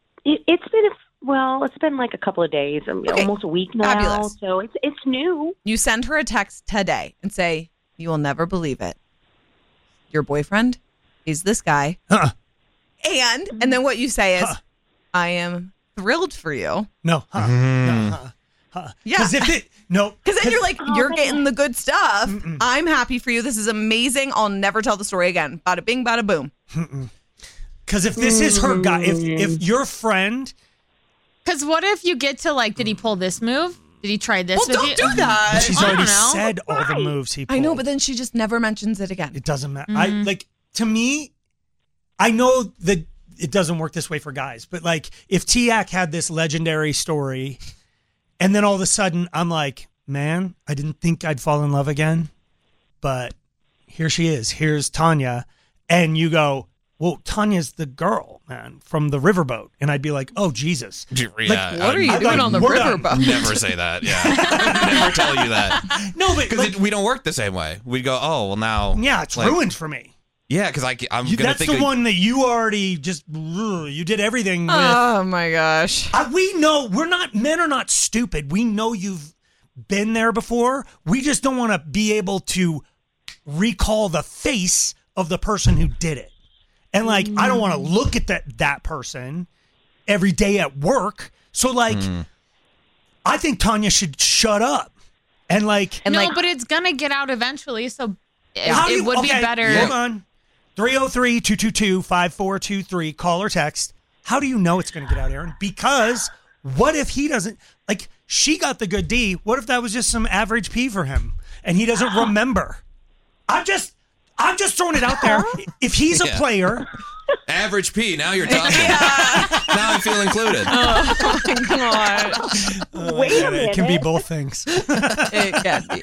it's been like a couple of days, almost a week now. Fabulous. So it's new. You send her a text today and say, you will never believe it. Your boyfriend is this guy. And then what you say is, I am thrilled for you. No. Yeah. Because Because then you're like, you're getting the good stuff. I'm happy for you. This is amazing. I'll never tell the story again. Bada bing, bada boom. Because if this is her guy, if your friend... Because what if you get to like, did he pull this move? Did he try this with don't you? do that. But she's I don't already know. said all the moves he pulled. I know, but then she just never mentions it again. It doesn't matter. Mm-hmm. To me, I know that it doesn't work this way for guys, but like if Tiak had this legendary story and then all of a sudden I'm like, man, I didn't think I'd fall in love again, but here she is. Here's Tanya. And you go, well, Tanya's the girl, man, from the riverboat. And I'd be like, oh, Jesus. Yeah, Like, What are you doing on the riverboat? Never say that. Yeah. Never tell you that. No, but Because we don't work the same way. We go, oh, well, now. yeah, it's like, ruined for me. Yeah, because I'm going to That's think. the one that you already just, you did everything with. Oh my gosh. We know men are not stupid. We know you've been there before. We just don't want to be able to recall the face of the person who did it. And like, I don't want to look at that person every day at work. So like, I think Tanya should shut up. And like, but it's gonna get out eventually, so how do it you- would be okay, better. Hold on. 303-222-5423. Call or text. How do you know it's going to get out, Aaron? Because what if he doesn't, like, she got the good D. What if that was just some average P for him and he doesn't remember? I'm just throwing it out there. If he's a player. Average P, now you're talking. Now I feel included. Oh my god. Wait a minute. It can be both things. It can be.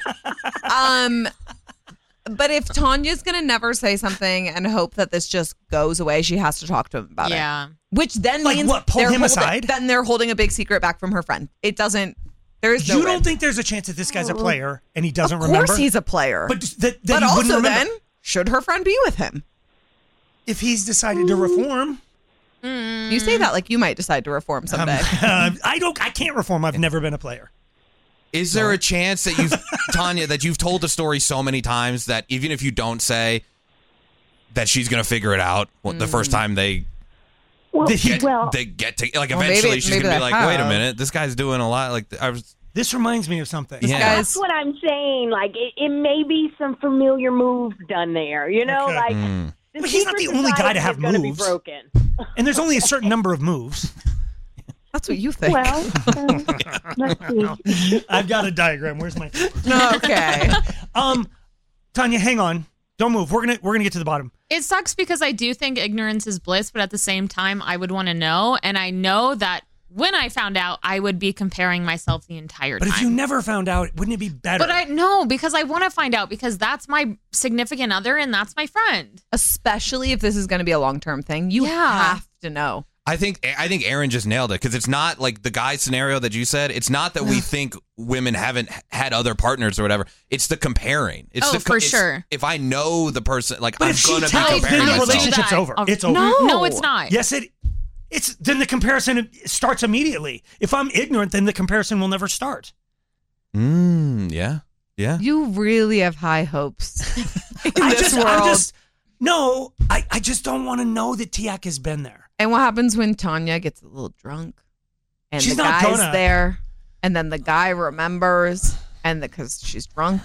But if Tanya's gonna never say something and hope that this just goes away, she has to talk to him about it. Yeah. Which then Like means what, pull they're him aside? Then they're holding a big secret back from her friend. It doesn't. There is no. You win. don't think there's a chance that this guy's a player and he doesn't Of remember? course he's a player. But that But he also wouldn't remember. then, should her friend be with him? If he's decided to reform. You say that like you might decide to reform someday. I can't reform. I've never been a player. Is there a chance that you've, Tanya, that you've told the story so many times that even if you don't say that she's going to figure it out the first time they get to, like, eventually she's going to be like, wait a minute, this guy's doing a lot. Like, This reminds me of something. Yeah. That's what I'm saying. Like, it may be some familiar moves done there. You know, Okay. like. But he's not the only guy to have gonna moves. Be broken. And there's only a certain number of moves. That's what you think. Well, let's see. I've got a diagram. Where's my? Okay. Tanya, hang on. Don't move. We're gonna get to the bottom. It sucks because I do think ignorance is bliss, but at the same time, I would want to know, and I know that when I found out, I would be comparing myself the entire But time. if you never found out, wouldn't it be better? But I know because I want to find out because that's my significant other and that's my friend. Especially if this is going to be a long-term thing, you have to know. I think Aaron just nailed it because it's not like the guy scenario that you said. It's not that we think women haven't had other partners or whatever. It's the comparing. It's for sure. If I know the person, like, But I'm if she going to be tells, comparing then the myself. relationship's over. It's over. No, it's not. Yes, it's then the comparison starts immediately. If I'm ignorant, then the comparison will never start. Yeah. You really have high hopes in this world. I just don't want to know that Tiak has been there. And what happens when Tanya gets a little drunk and She's the not guy's gonna. there and then the guy remembers and because she's drunk.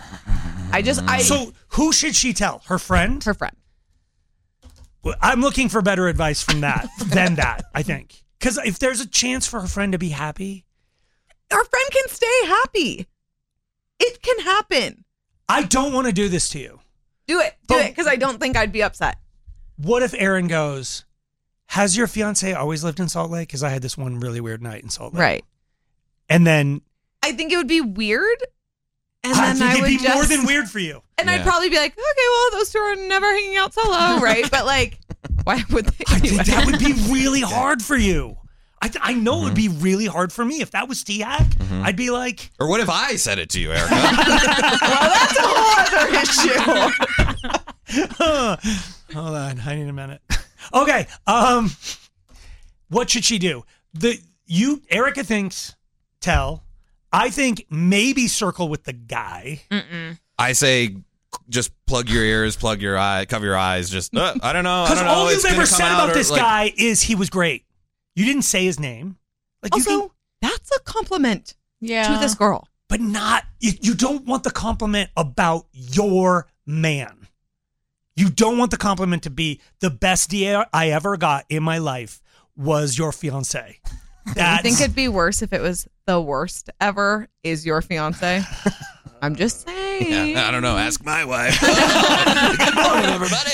So who should she tell? Her friend? Her friend. Well, I'm looking for better advice from that than that, I think. Because if there's a chance for her friend to be happy. Her friend can stay happy. It can happen. I don't want to do this to you. Do it. Do it because I don't think I'd be upset. What if Aaron goes, has your fiance always lived in Salt Lake? Because I had this one really weird night in Salt Lake. Right. And then I think it would be weird. And I then think it'd would be just, more than weird for you. And I'd probably be like, okay, well, those two are never hanging out solo, right? But like, why would they? I think that would be really hard for you. I know it would be really hard for me. If that was Tiak, I'd be like... Or what if I said it to you, Erica? Well, that's a whole other issue. Hold on, I need a minute. Okay, what should she do? Erica thinks tell. I think maybe circle with the guy. I say just plug your ears, plug your eye, cover your eyes. Just I don't know. Because all It's you've ever gonna come said out about or, this like, guy is he was great. You didn't say his name. Like Also, that's a compliment Yeah. to this girl. but not you don't want the compliment about your man. You don't want the compliment to be the best deal I ever got in my life was your fiance. I think it'd be worse if it was the worst ever is your fiance? I'm just saying. Yeah, I don't know. Ask my wife. Good morning, everybody.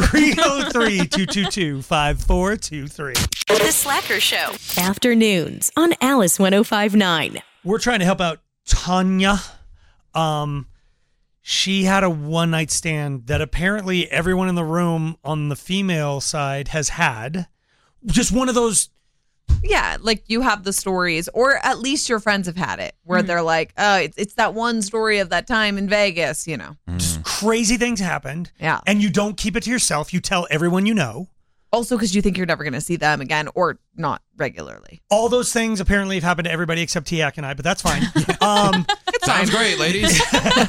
303-222-5423. The Slacker Show. Afternoons on Alice 105.9. We're trying to help out Tanya. She had a one-night stand that apparently everyone in the room on the female side has had. Just one of those. Yeah, like you have the stories, or at least your friends have had it, where they're like, oh, it's that one story of that time in Vegas, you know. Just crazy things happened. Yeah. And you don't keep it to yourself. You tell everyone you know. Also because you think you're never going to see them again, or not regularly. All those things apparently have happened to everybody except Tiak and I, but that's fine. Sounds great, ladies.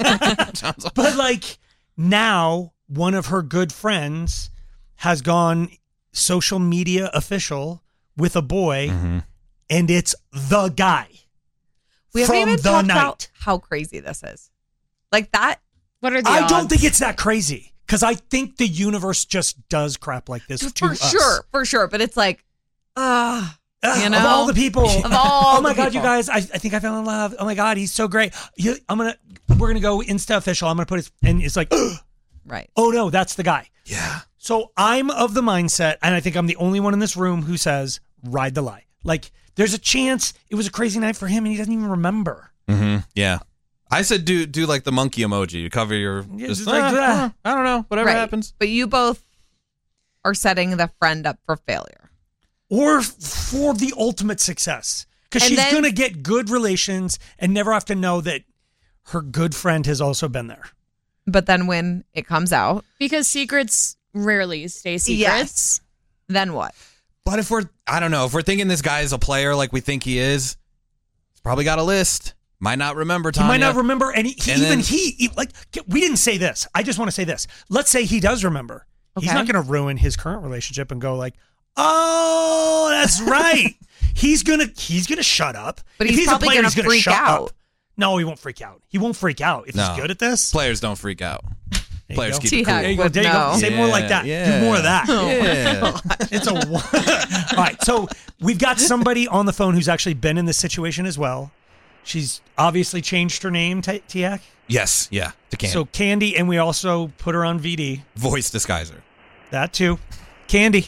But like now, one of her good friends has gone social media official with a boy, and it's the guy. We haven't from even the talked night. about how crazy this is. Like that. What are the I odds? don't think it's that crazy because I think the universe just does crap like this to For us. for sure. But it's like, you know, of all the people, of all oh my the God, people. you guys, I think I fell in love. Oh my God, he's so great. We're gonna go Insta official. I'm gonna put his, and it's like, right. Oh no, that's the guy. Yeah. So I'm of the mindset, and I think I'm the only one in this room who says, ride the lie. Like, there's a chance it was a crazy night for him, and he doesn't even remember. Yeah. I said do like the monkey emoji to cover your. Just like that. I don't know. Whatever Right. happens. But you both are setting the friend up for failure. Or for the ultimate success. Because And she's then- going to get good relations and never have to know that her good friend has also been there. But then when it comes out, Because secrets rarely stay secrets. yes, then what? But if we're thinking this guy is a player like we think he is, he's probably got a list. Might not remember Tanya. He might not remember, and And we didn't say this. I just want to say this. Let's say he does remember. He's Okay. not going to ruin his current relationship and go like, oh, that's right. He's gonna shut up. But If he's probably a player, gonna he's gonna freak shut out. up. No, he won't freak out. He won't freak out if No. he's good at this. Players don't freak out. you Players go. keep it cool. There you go. There you go. No. Say more like that. Yeah. Do more of that. Yeah. It's a all right. So we've got somebody on the phone who's actually been in this situation as well. She's obviously changed her name, Tiak. Yes. Yeah. To Candy. So Candy, and we also put her on VD. Voice disguiser. That too. Candy.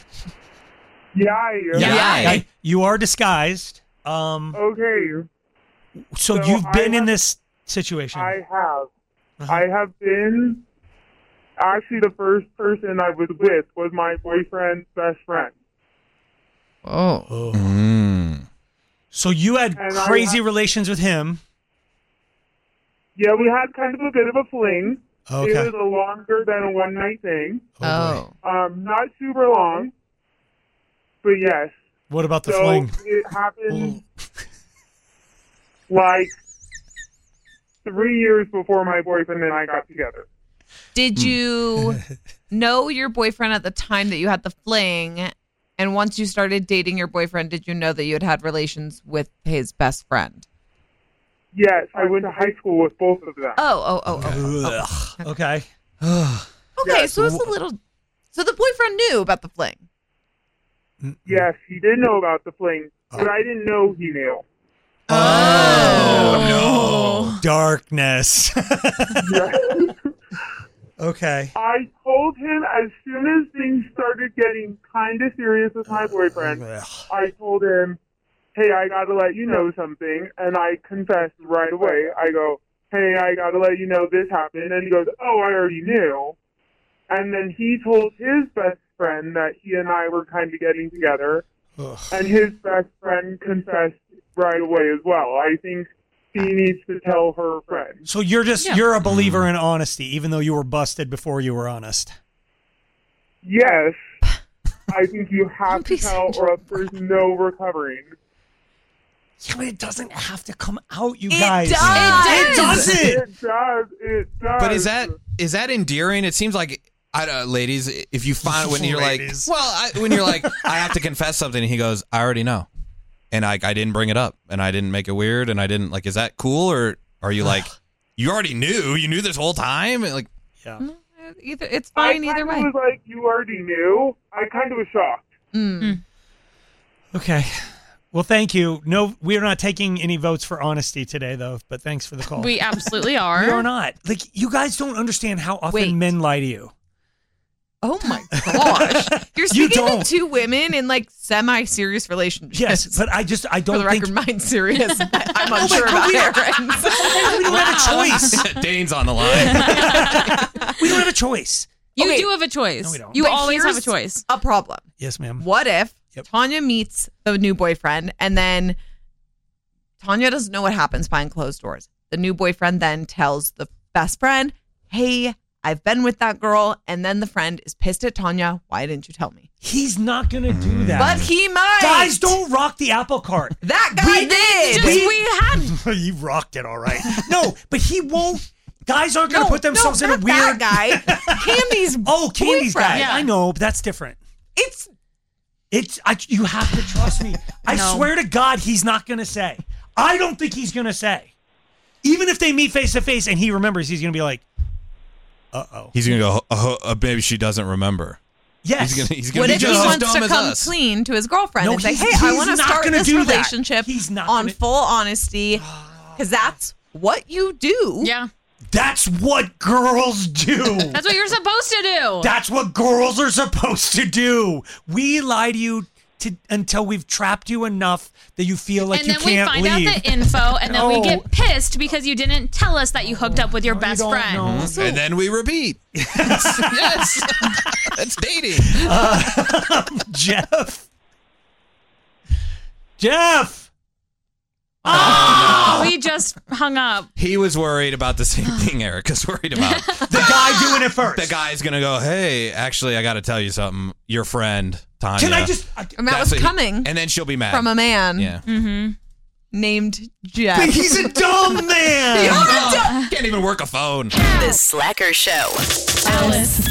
Yeah. You are disguised. Okay. So So you've been I in have- this situation. I have. I have been. Actually, the first person I was with was my boyfriend's best friend. Oh. So you had And I crazy have- relations with him. Yeah, we had kind of a bit of a fling. Okay. It was a longer than a one night thing. Oh. Not super long, but yes. What about the so fling? It happened like 3 years before my boyfriend and I got together. Did you know your boyfriend at the time that you had the fling? And once you started dating your boyfriend, did you know that you had relations with his best friend? Yes, I went to high school with both of them. Oh. Okay. Okay, so it's a little. So the boyfriend knew about the fling. Yes, he did know about the fling, but I didn't know he knew. Oh, no. Darkness. Okay. I told him as soon as things started getting kind of serious with my boyfriend, I told him, hey, I got to let you know something. And I confessed right away. I go, hey, I got to let you know this happened. And he goes, oh, I already knew. And then he told his best friend that he and I were kind of getting together. And his best friend confessed right away as well. I think she needs to tell her friend. So you're a believer in honesty, even though you were busted before you were honest. Yes, I think you have to tell, or else there's no recovering. Yeah, but it doesn't have to come out, you It guys. does. It doesn't. It does. It does. But is that endearing? It seems like, ladies, if you find when you're Ladies. like, when you're like, I have to confess something, and he goes, I already know, and I didn't bring it up, and I didn't make it weird, and I didn't like. Is that cool, or are you like, you already knew? You knew this whole time? Like, yeah. Either it's fine either way. I was like, you already knew. I kind of was shocked. Okay. Well, thank you. No, we are not taking any votes for honesty today, though. But thanks for the call. We absolutely are. We are not. Like, you guys don't understand how often men lie to you. Oh my gosh. You're speaking to two women in like semi-serious relationships. Yes, but I don't For the record, mine's serious. I'm unsure about Aaron's. We don't have a choice. Dane's on the line. We don't have a choice. You do have a choice. No, we don't. You But always have a here's choice. A problem. Yes, ma'am. What if Tanya meets the new boyfriend and then Tanya doesn't know what happens behind closed doors? The new boyfriend then tells the best friend, hey, I've been with that girl. And then the friend is pissed at Tanya. Why didn't you tell me? He's not going to do that. But he might. Guys, don't rock the apple cart. That guy did. He rocked it all right. No, but he won't. Guys aren't going to put themselves in a weird... that guy. Candy's Candy's boyfriend. guy. Yeah. I know, but that's different. You have to trust me. I swear to God, he's not going to say. I don't think he's going to say. Even if they meet face to face and he remembers, he's going to be like, uh-oh. He's going to go, maybe she doesn't remember. Yes. He's gonna What be if he just as wants dumb to as come us. clean to his girlfriend and say, he's- hey, I he's want to not start gonna this do that. relationship He's not on gonna- full honesty because that's what you do. Yeah. That's what girls do. That's what you're supposed to do. That's what girls are supposed to do. We lie to you until we've trapped you enough that you feel like and you then we can't find leave. out the info, and then we No. get pissed because you didn't tell us that you hooked up with your best friend. And then we repeat. Yes. That's dating. Jeff. We just hung up. He was worried about the same thing Erica's worried about. The guy doing it first. The guy's going to go, hey, actually, I got to tell you something. Your friend, Tanya. Can I just... And that was coming and then she'll be mad. from a man Yeah. named Jeff. But he's a dumb man. Can't even work a phone. The Slacker Show. Alice.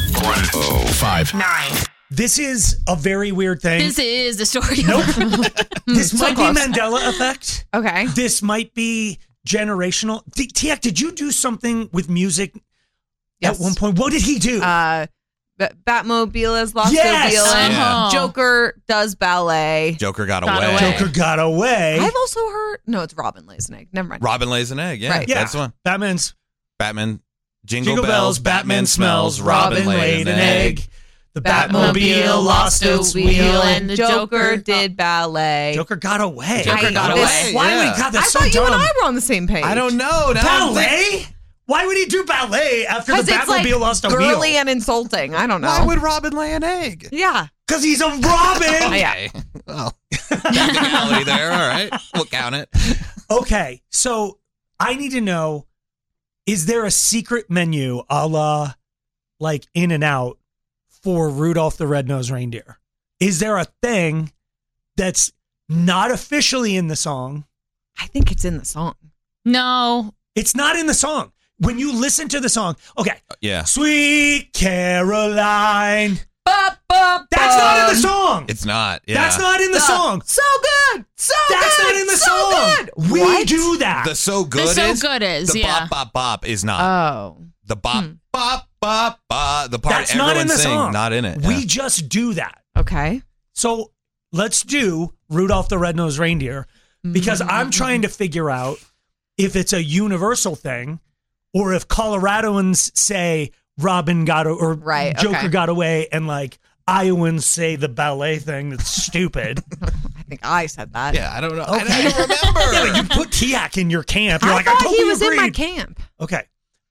105.9. This is a very weird thing. This is the story. Nope. This So might close. be Mandela effect. Okay. This might be generational. Tiak, did you do something with music Yes. at one point? What did he do? Batmobile is lost Yes! their feeling. Yeah. Joker does ballet. Joker got Got away. away. Joker got away. I've also heard. No, it's Robin lays an egg. Never mind. Robin lays an egg. Yeah, Right. Yeah. that's the one. Batman's Batman. Jingle, Jingle bells, Batman smells, Robin laid an egg. The Batmobile lost its wheel, and the Joker did ballet. Joker got away. Joker got away. Why yeah. would God? I That's so thought you and dumb. I were on the same page. I don't know. Now I'm Ballet? Why would he do ballet after the Because it's Batmobile like lost a girly wheel? and insulting. I don't know. Why would Robin lay an egg? Yeah. Because he's a Robin. Yeah. Well, technicality there. All right. We'll count it. Okay, so I need to know, is there a secret menu a la like In-N-Out for Rudolph the Red-Nosed Reindeer? Is there a thing that's not officially in the song? I think it's in the song. No. It's not in the song. When you listen to the song, okay, Yeah. Sweet Caroline. That's not in the song. It's not. Yeah. That's not in the song. So good. So That's good. not in the so song. Good. We What? do that. The so good The so is. good is, The yeah. bop, bop, bop is not. Oh. The bop, bop, bop, bop. The part That's not in everyone the sings, song. not in it. We Yeah. just do that. Okay. So let's do Rudolph the Red-Nosed Reindeer because I'm trying to figure out if it's a universal thing or if Coloradoans say Robin got or Right, Joker okay. got away and like Iowans say the ballet thing that's stupid. I think I said that. Yeah, I don't know. Okay. I don't remember. Yeah, but you put Tiak in your camp. You're I like, thought I totally he was agreed. in my camp. Okay.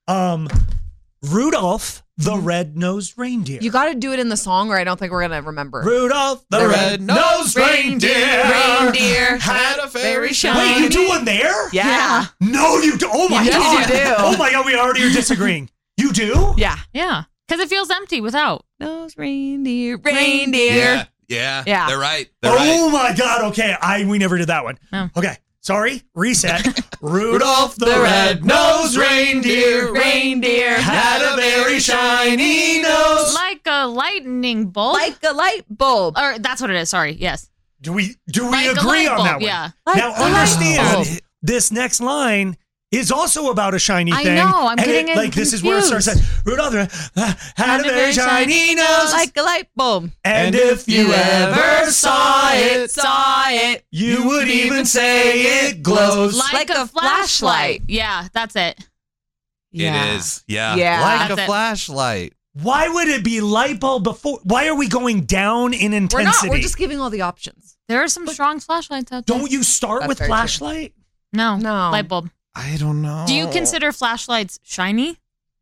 Rudolph the Red-Nosed Reindeer. You got to do it in the song, or I don't think we're gonna remember. Rudolph the Red-Nosed Reindeer Reindeer had a very shiny. Wait, you do one there? Yeah. No, you do. Oh my Yes, God. you do. Oh my God, we already are disagreeing. You do? Yeah. Yeah. Because it feels empty without. Nose reindeer. Reindeer. Yeah. Yeah. They're right. They're Oh right. my God. Okay. We never did that one. Oh. Okay. Sorry. Reset. Rudolph the red-nosed reindeer had a very shiny nose. Like a lightning bolt. Like a light bulb. Or that's what it is. Sorry. Yes. Do we Like a agree light on bulb, that one? yeah. Like Now a light understand bulb. this next line is also about a shiny I thing. know, I'm And getting it like this is where it starts. Rudolph the Red had a very shiny nose, like a light bulb. And if you ever saw it, you would even say it glows. Like a flashlight. Yeah, that's it. Yeah. It is. Yeah. Yeah. Like That's a it. flashlight. Why would it be light bulb before? Why are we going down in We're intensity? not. We're just giving all the options. There are some strong flashlights out there. Don't you start That's with very true. flashlight? No. No. Light bulb. I don't know. Do you consider flashlights shiny?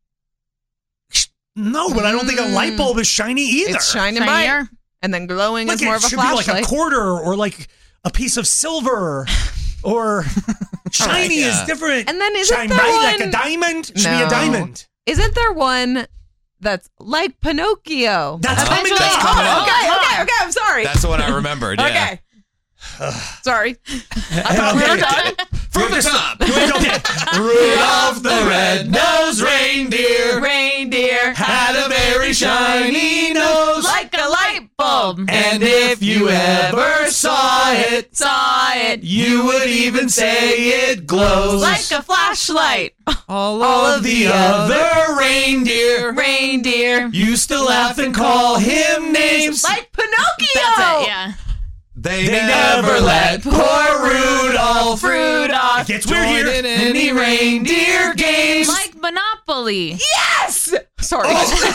No, but I don't think a light bulb is shiny either. It's shining Shinier? bright, and then glowing Like is more it of a should be like flashlight. a quarter or like a piece of silver or shiny is Yeah. different. And then isn't Shine there bright like one- a diamond? Should be No. a diamond. Isn't there one that's like Pinocchio? That's coming Eventually- up. coming up. Okay. I'm sorry. That's the one I remembered. Yeah. Okay. Sorry. I thought we were done. From the top. Okay. Rudolph the red-nosed reindeer Had a very shiny nose. Like a light bulb. And if you ever saw it, you would even say it glows. Like a flashlight. All of the other Reindeer. used to laugh and call him names. Like Pinocchio. That's it, yeah. They never let poor Rudolph It gets weird join here. in any reindeer games. Like Monopoly. Yes. Sorry.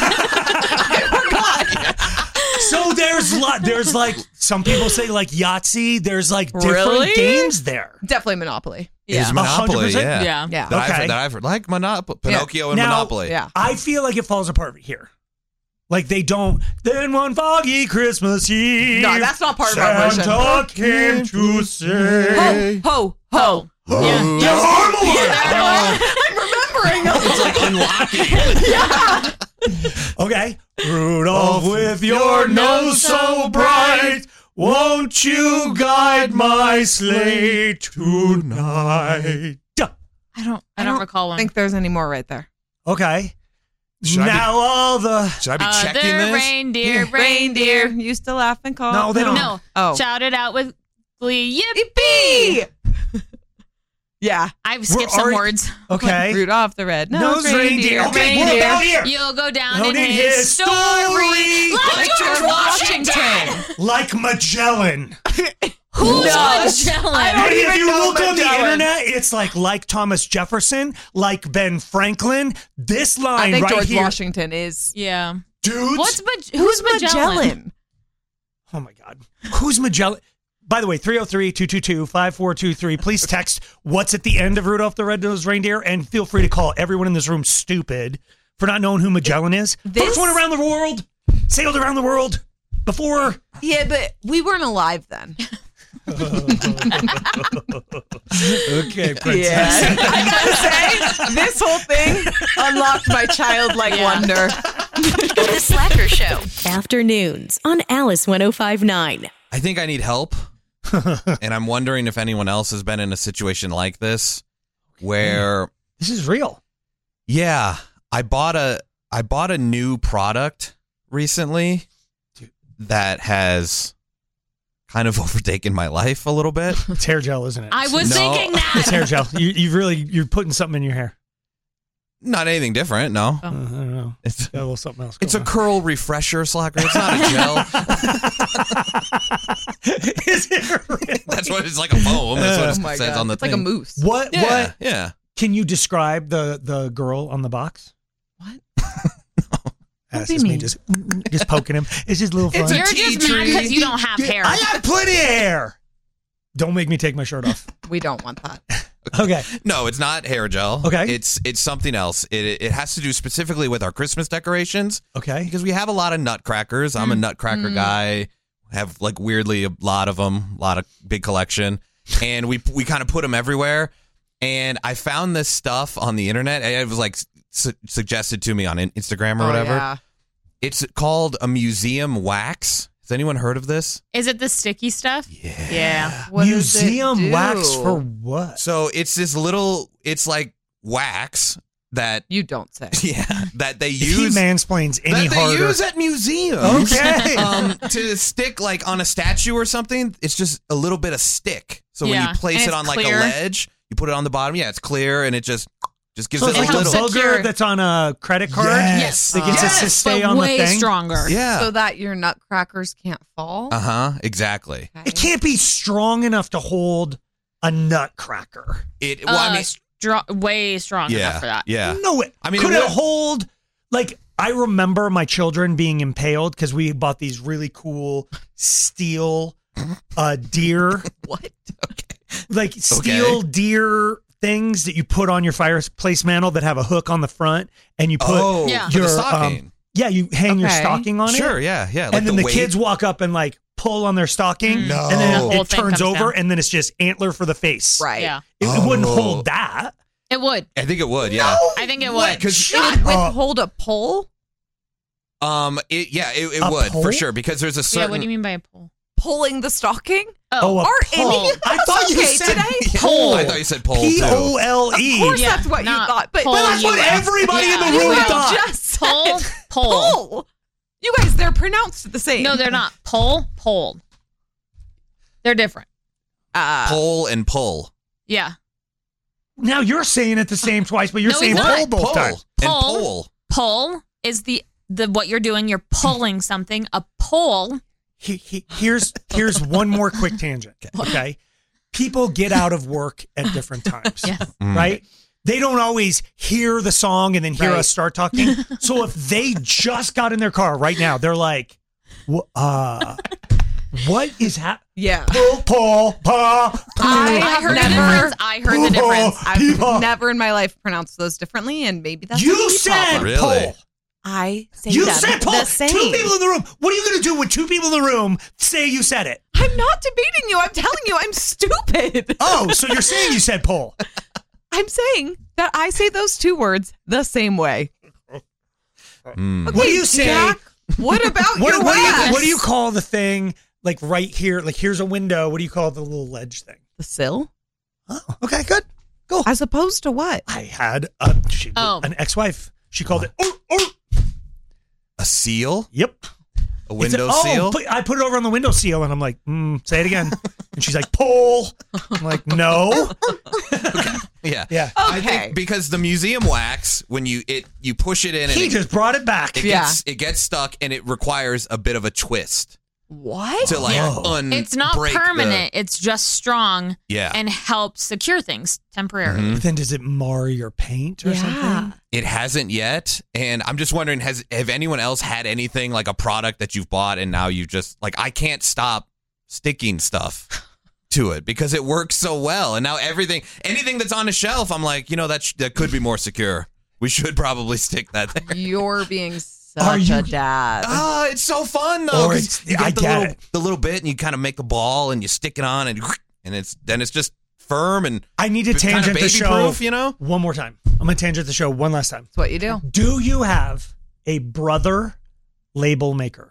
So there's like some people say like Yahtzee. There's like different Really? games there. Definitely Monopoly. It's Monopoly, 100%? yeah. Yeah. Yeah. Okay. That I've heard. Like Pinocchio and Now- Monopoly. Yeah. I feel like it falls apart here. Like they don't. Then one foggy Christmas Eve. No, that's not part of our version. Santa came to say. Ho, ho, ho. Yeah. The horrible one. I'm remembering. It's like unlocking. Okay. Rudolph, with your nose so bright, won't you guide my sleigh tonight? I don't recall one. think there's any more right there. Okay. Should I be- now all the. Should I be checking Other this? reindeer. Used to laugh and call. No, they don't. No. Oh. Shout it out with glee. Yippee! Yeah. I've skipped some words. Okay. Rudolph the red Nose reindeer. Okay, what about here? You'll go down Down in his story. Like George Washington. Like Magellan. Who's No. Magellan? I don't If even you know look on the Magellan. internet, it's like Thomas Jefferson, like Ben Franklin. This I line think right George here. Washington is. Yeah. Dudes. Who's Magellan? Oh my God. Who's Magellan? By the way, 303-222-5423. Please text what's at the end of Rudolph the Red-Nosed Reindeer, and feel free to call everyone in this room stupid for not knowing who Magellan is. First one around the world, sailed around the world before. Yeah, but we weren't alive then. Okay, princess. Yeah. I gotta say, this whole thing unlocked my childlike wonder. The Slacker Show. Afternoons on Alice 105.9. I think I need help. And I'm wondering if anyone else has been in a situation like this where This is real. yeah, I bought a new product recently that has kind of overtaken my life a little bit. It's hair gel, isn't it? I was No. thinking that. It's hair gel. You're putting something in your hair. Not anything different, no. I don't know. It's Got a little something else. It's a curl refresher, Slacker. It's not a gel. Is it really? That's what it's like, a foam. That's what it says on the It's thing. like a moose. What? Yeah, What? yeah. Can you describe the girl on the box? What? That's do you just me mean? just poking him. It's just a little fun. You're just mad because you don't have hair. I got plenty of hair. Don't make me take my shirt off. We don't want that. Okay. No, it's not hair gel. Okay. It's something else. It has to do specifically with our Christmas decorations. Okay. Because we have a lot of nutcrackers. I'm a nutcracker guy. Have like weirdly a lot of them, a lot of big collection. And we kind of put them everywhere. And I found this stuff on the internet. It was like suggested to me on Instagram or whatever. Yeah. It's called a museum wax. Has anyone heard of this? Is it the sticky stuff? Yeah. What does it Museum do? wax for what? So it's this little, it's like wax that, You don't say. yeah, that they If use. he mansplains any that harder. they use at museums. Okay. To stick like on a statue or something, it's just a little bit of stick. So when Yeah, you place and it it's on like clear. a ledge, You put it on the bottom. Yeah, it's clear, and it just gives so it it's a like little. a booger that's on a credit card. Yes. That gets it to stay on the way thing. stronger. Yeah. So that your nutcrackers can't fall. Exactly. It can't be strong enough to hold a nutcracker. Way strong enough for that. Yeah. No, could it hold? Like, I remember my children being impaled because we bought these really cool steel deer. What? Like steel deer things that you put on your fireplace mantle that have a hook on the front, and you put your stocking. You hang your stocking on it. Sure, yeah. Like and then the weight. kids walk up and like pull on their stocking, No. and then The whole it thing turns comes over, down. and then it's just antler for the face. Right. Yeah. It wouldn't hold that. It would. I think it would. Yeah. I think it would. It would withhold a pole. It A would pole? for sure because there's a certain. Yeah, what do you mean by a pole? Pulling the stocking? Oh, a Are pole. any of I us thought you okay said today? pole. I thought you said pole too. Pole. Of course, that's what you not thought. But that's what everybody in the you room had thought. just said Pole. pole. You guys, they're pronounced the same. No, they're not. Pole. They're different. Pole and pull. Yeah. Now you're saying it the same twice, but you're No, saying he's pole not. both times. And Pull. pole. Pull is the what you're doing. You're pulling something. A pole. Here's one more quick tangent. Okay. People get out of work at different times. Yes. Right? They don't always hear the song and then hear Right. us start talking. So if they just got in their car right now, they're like, what is happening? Yeah. Pull. I heard the difference. I heard the difference. I've never in my life pronounced those differently, and maybe that's a You me said problem. Really? pull. I say You them said pull. the same. Two people in the room. What are you going to do when two people in the room say you said it? I'm not debating you. I'm telling you, I'm stupid. Oh, so you're saying you said pull. I'm saying that I say those two words the same way. What do you say? Jack, what about your wax? What do you call the thing like right here? Like here's a window. What do you call the little ledge thing? The sill? Oh, okay, good. Go. As opposed to what? I had an ex-wife. She called it. A seal? Yep. A window seal? I put it over on the window seal, and I'm like, say it again. And she's like, pull. I'm like, no. Yeah. Yeah. I think because the museum wax, when you push it in, He and just brought it back. it gets stuck, and it requires a bit of a twist What? to like It's not permanent. It's just strong. Yeah. And helps secure things temporarily. Then does it mar your paint or something? It hasn't yet, and I'm just wondering, have anyone else had anything like a product that you've bought and now you just like I can't stop sticking stuff to it because it works so well, and now anything that's on a shelf, I'm like, that could be more secure. We should probably stick that there. You're being such a dad. It's so fun though. Or 'cause you I get get it. the little bit, and you kind of make a ball, and you stick it on, and it's just firm and I need to kind of tangent the show baby-proof, one more time. I'm going to tangent the show one last time. That's what you do. Do you have a brother label maker?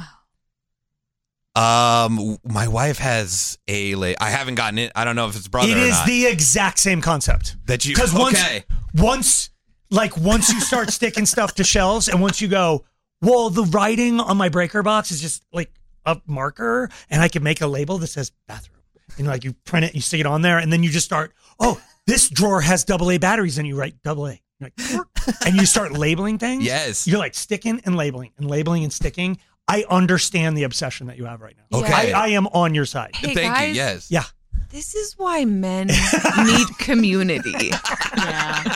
My wife has I haven't gotten it. I don't know if it's brother It or is not. the exact same concept. That you- because okay. once you start sticking stuff to shelves, and once you go, well, the writing on my breaker box is just like a marker, and I can make a label that says bathroom, and like you print it, you stick it on there, and then you just start. Oh, this drawer has AA batteries, and you write AA. You're like, and you start labeling things. Yes. You're like sticking and labeling and sticking. I understand the obsession that you have right now. Okay. I am on your side. Hey, Thank guys, you. Yes. Yeah. This is why men need community. Yeah.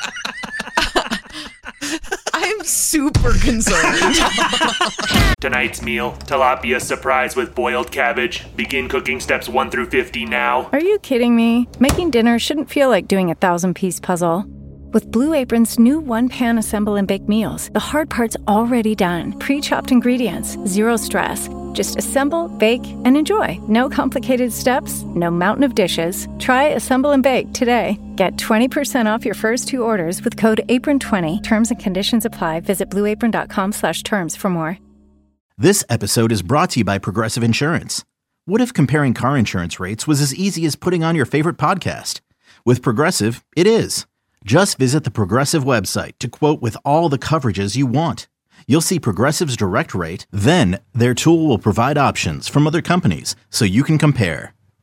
I'm super concerned. Tonight's meal, tilapia surprise with boiled cabbage. Begin cooking steps 1 through 50 now. Are you kidding me? Making dinner shouldn't feel like doing a 1,000-piece puzzle. With Blue Apron's new one-pan assemble and bake meals, the hard part's already done. Pre-chopped ingredients, zero stress. Just assemble, bake, and enjoy. No complicated steps, no mountain of dishes. Try Assemble and Bake today. Get 20% off your first 2 orders with code APRON20. Terms and conditions apply. Visit blueapron.com/terms for more. This episode is brought to you by Progressive Insurance. What if comparing car insurance rates was as easy as putting on your favorite podcast? With Progressive, it is. Just visit the Progressive website to quote with all the coverages you want. You'll see Progressive's direct rate, then their tool will provide options from other companies so you can compare.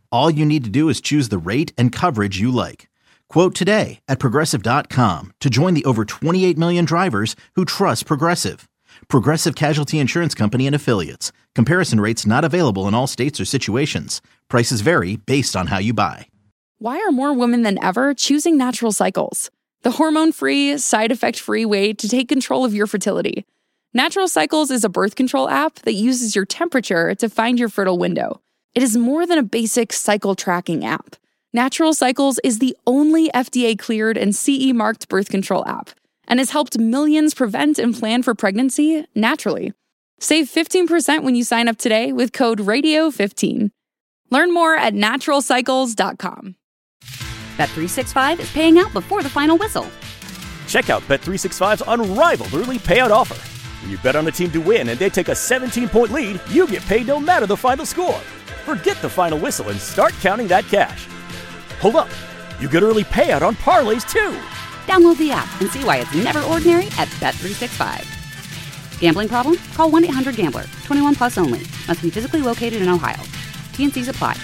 All you need to do is choose the rate and coverage you like. Quote today at Progressive.com to join the over 28 million drivers who trust Progressive. Progressive Casualty Insurance Company and Affiliates. Comparison rates not available in all states or situations. Prices vary based on how you buy. Why are more women than ever choosing Natural Cycles? The hormone-free, side-effect-free way to take control of your fertility. Natural Cycles is a birth control app that uses your temperature to find your fertile window. It is more than a basic cycle tracking app. Natural Cycles is the only FDA-cleared and CE-marked birth control app and has helped millions prevent and plan for pregnancy naturally. Save 15% when you sign up today with code RADIO15. Learn more at naturalcycles.com. Bet365 is paying out before the final whistle. Check out Bet365's unrivaled early payout offer. When you bet on a team to win and they take a 17-point lead, you get paid no matter the final score. Forget the final whistle and start counting that cash. Hold up. You get early payout on parlays, too. Download the app and see why it's never ordinary at Bet365. Gambling problem? Call 1-800-GAMBLER. 21 plus only. Must be physically located in Ohio. T&Cs apply.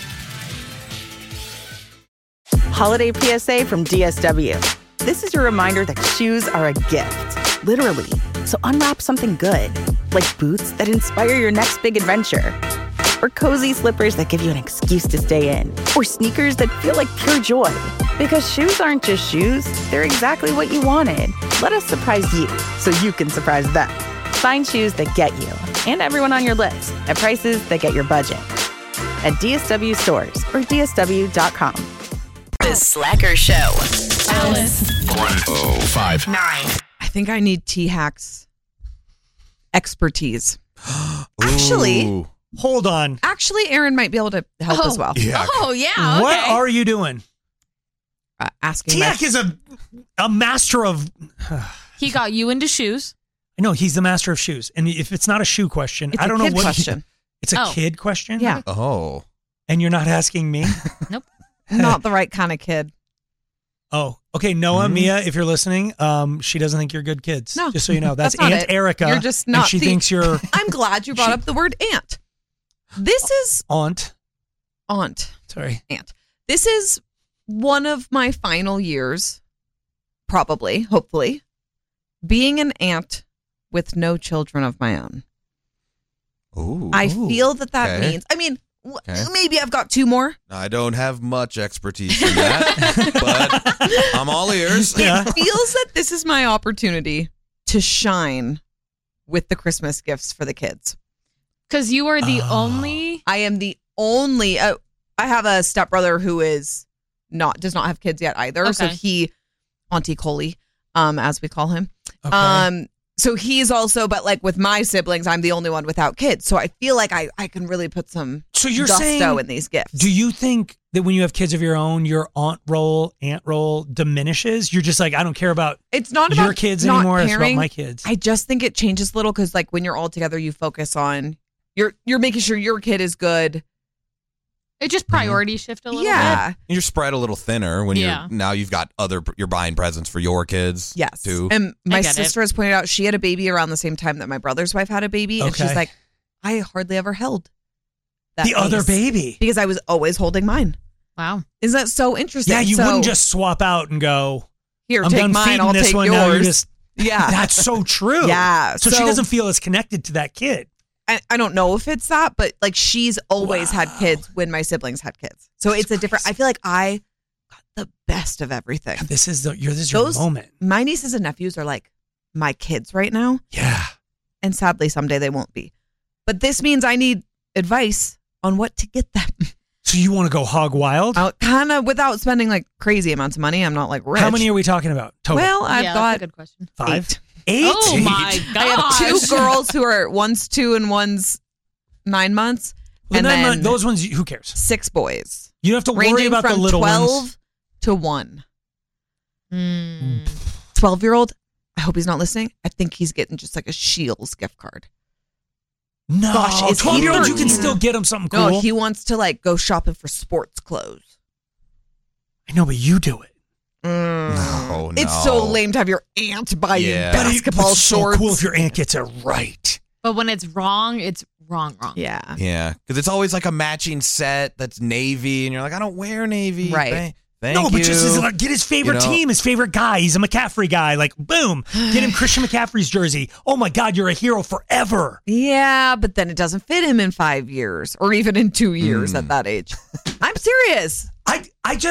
Holiday PSA from DSW. This is your reminder that shoes are a gift, literally. So unwrap something good, like boots that inspire your next big adventure, or cozy slippers that give you an excuse to stay in, or sneakers that feel like pure joy. Because shoes aren't just shoes, they're exactly what you wanted. Let us surprise you so you can surprise them. Find shoes that get you and everyone on your list at prices that get your budget. At DSW stores or DSW.com. The Slacker Show. Alice. 105.9. I think I need T-Hack's expertise. Actually, hold on. Actually, Aaron might be able to help as well. Yeah. Oh, yeah. Okay. What are you doing? Asking. T-Hack is a master of. He got you into shoes. I know he's the master of shoes, and if it's not a shoe question, It's I don't a know kid what question. It's a kid question. Yeah. Oh. And you're not asking me? Nope. Not the right kind of kid. Oh, okay. Noah, Mia, if you're listening, she doesn't think you're good kids. No, just so you know, that's not Aunt it. Erica. You're just and not. she thinks you're I'm glad you brought up the word aunt. This is aunt. Sorry, aunt. This is one of my final years, probably, hopefully, being an aunt with no children of my own. Ooh. I feel that Okay. means. I mean, Okay. maybe I've got two more. I don't have much expertise in that, but I'm all ears. It feels that this is my opportunity to shine with the Christmas gifts for the kids. Because you are the only. I am the only. I have a stepbrother who does not have kids yet either. Okay. So he, Auntie Coley, as we call him. Okay. So he's also, but like with my siblings, I'm the only one without kids. So I feel like I can really put some So you're gusto saying in these gifts. Do you think that when you have kids of your own, your aunt role diminishes? You're just like, I don't care about It's not your about kids not anymore. It's about caring. my kids. I just think it changes a little because like when you're all together, you focus on you're making sure your kid is good. It just priority shift a little bit. You're spread a little thinner when Yeah. you've got you're buying presents for your kids. Yes. Too. And my I get sister has pointed out she had a baby around the same time that my brother's wife had a baby. And she's Okay. like, I hardly ever held that The other ace baby. because I was always holding mine. Wow. Isn't that so interesting? Yeah, you So, wouldn't just swap out and go, here, I'm take done mine, feeding I'll this take one. yours. Now you're just, Yeah. That's so true. Yeah. So she doesn't feel as connected to that kid. I don't know if it's that, but like she's always had kids when my siblings had kids. So it's a different, I feel like I got the best of everything. This is your moment. My nieces and nephews are like my kids right now. Yeah. And sadly, someday they won't be. But this means I need advice on what to get them. So you want to go hog wild? Kind of without spending like crazy amounts of money. I'm not like rich. How many are we talking about total? Well, I've Yeah, got that's a good question. 5? 8. 8? Oh my gosh. I have 2 girls who are one's 2 and one's 9 months. Well, and then those ones, who cares? 6 boys. You don't have to worry Ranging about the from little 12 ones. to 1. 12-year-old, I hope he's not listening. I think he's getting just like a Shields gift card. No, Gosh, is he 12-year-olds, you 13? can still get them something cool. No, he wants to like go shopping for sports clothes. I know, but you do it. No, It's so lame to have your aunt buy you Yeah. But basketball it's so shorts. cool if your aunt gets it right. But when it's wrong, it's wrong. Yeah. Yeah, because it's always like a matching set that's navy, and you're like, I don't wear navy. Right. Thank you. But just like, get his favorite team, his favorite guy. He's a McCaffrey guy. Like, boom, get him Christian McCaffrey's jersey. Oh my God, you're a hero forever. Yeah, but then it doesn't fit him in 5 years or even in 2 years at that age. I'm serious. I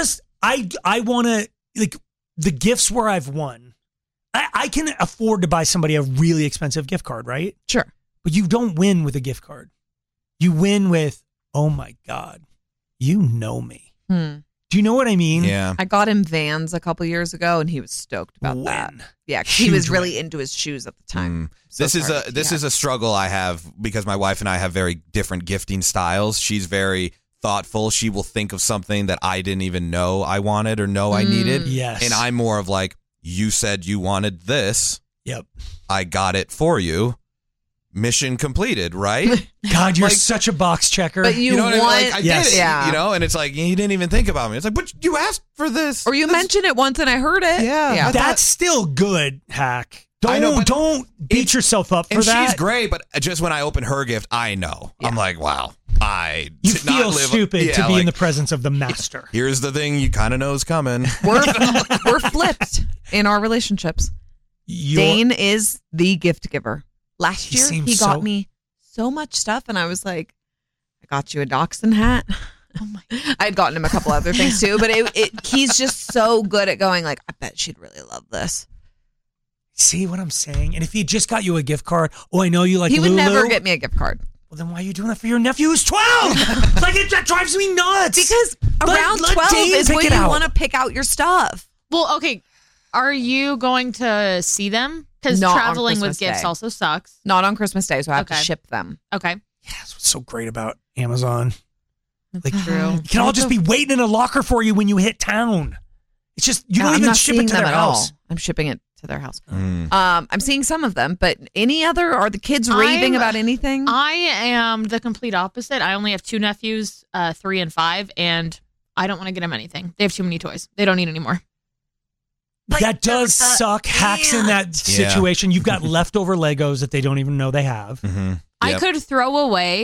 want to, like, the gifts where I've won. I can afford to buy somebody a really expensive gift card, right? Sure. But you don't win with a gift card. You win with, oh my God, you know me. Do you know what I mean? Yeah. I got him Vans a couple years ago, and he was stoked about that. Yeah, 'cause he was really into his shoes at the time. This is a struggle I have because my wife and I have very different gifting styles. She's very thoughtful. She will think of something that I didn't even know I wanted or know I needed. Yes. And I'm more of like, you said you wanted this. Yep. I got it for you. Mission completed, right? God, you're such a box checker. But you know what want, I mean? Like, I did it, you know, and it's like, you didn't even think about me. It's like, but you asked for this. Or you mentioned it once and I heard it. Yeah. But that's still good, Hack. I know, but don't beat yourself up for and that. She's great, but just when I open her gift, I know. I'm like, wow, you feel stupid to be in the presence of the master. Here's the thing you kind of know is coming. We're flipped in our relationships. Dane is the gift giver. Last year, he got me so much stuff, and I was like, I got you a dachshund hat. Oh my! I had gotten him a couple other things too, but he's just so good at going like, I bet she'd really love this. See what I'm saying? And if he just got you a gift card, I know you like He would Lulu. never get me a gift card. Well, then why are you doing that for your nephew who's 12? Like, that drives me nuts. Because around 12 is when you want to pick out your stuff. Well, okay. Are you going to see them? Because Not on traveling with Christmas gifts Day. also sucks. Not on Christmas Day, so I have to ship them. Okay. Yeah, that's what's so great about Amazon. Like, true. It can all just be waiting in a locker for you when you hit town. It's just, you don't I'm even not ship seeing it to them their at all. house. I'm shipping it to their house. I'm seeing some of them, but any other? Are the kids raving about anything? I am the complete opposite. I only have 2 nephews, 3 and 5, and I don't want to get them anything. They have too many toys. They don't need any more. That does suck. Hacks in that situation. You've got leftover Legos that they don't even know they have. Mm-hmm. I could throw away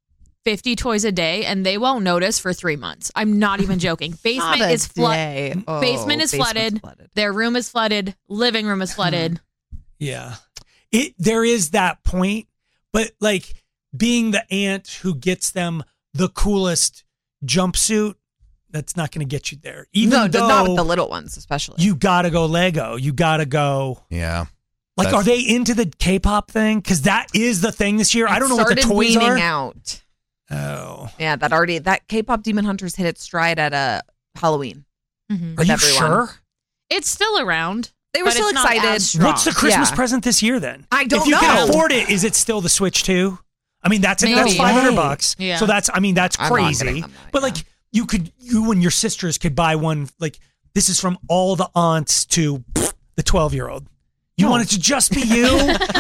50 toys a day and they won't notice for 3 months. I'm not even joking. Basement is flooded. Basement is flooded. Their room is flooded. Living room is flooded. Yeah. There is that point, but like being the aunt who gets them the coolest jumpsuit, that's not going to get you there. Even though not with the little ones, especially. You got to go Lego. You got to go. Yeah. Like, are they into the K-pop thing? Because that is the thing this year. I don't know what the toys are. Out. Oh. Yeah, that K-pop Demon Hunters hit its stride at Halloween. Are you sure? It's still around. They were still excited. What's the Christmas present this year then? I don't know. If you can afford it, is it still the Switch 2? I mean, that's $500. Yeah. So that's crazy. But like you and your sisters could buy one. Like, this is from all the aunts to the 12-year-old. You want it to just be you?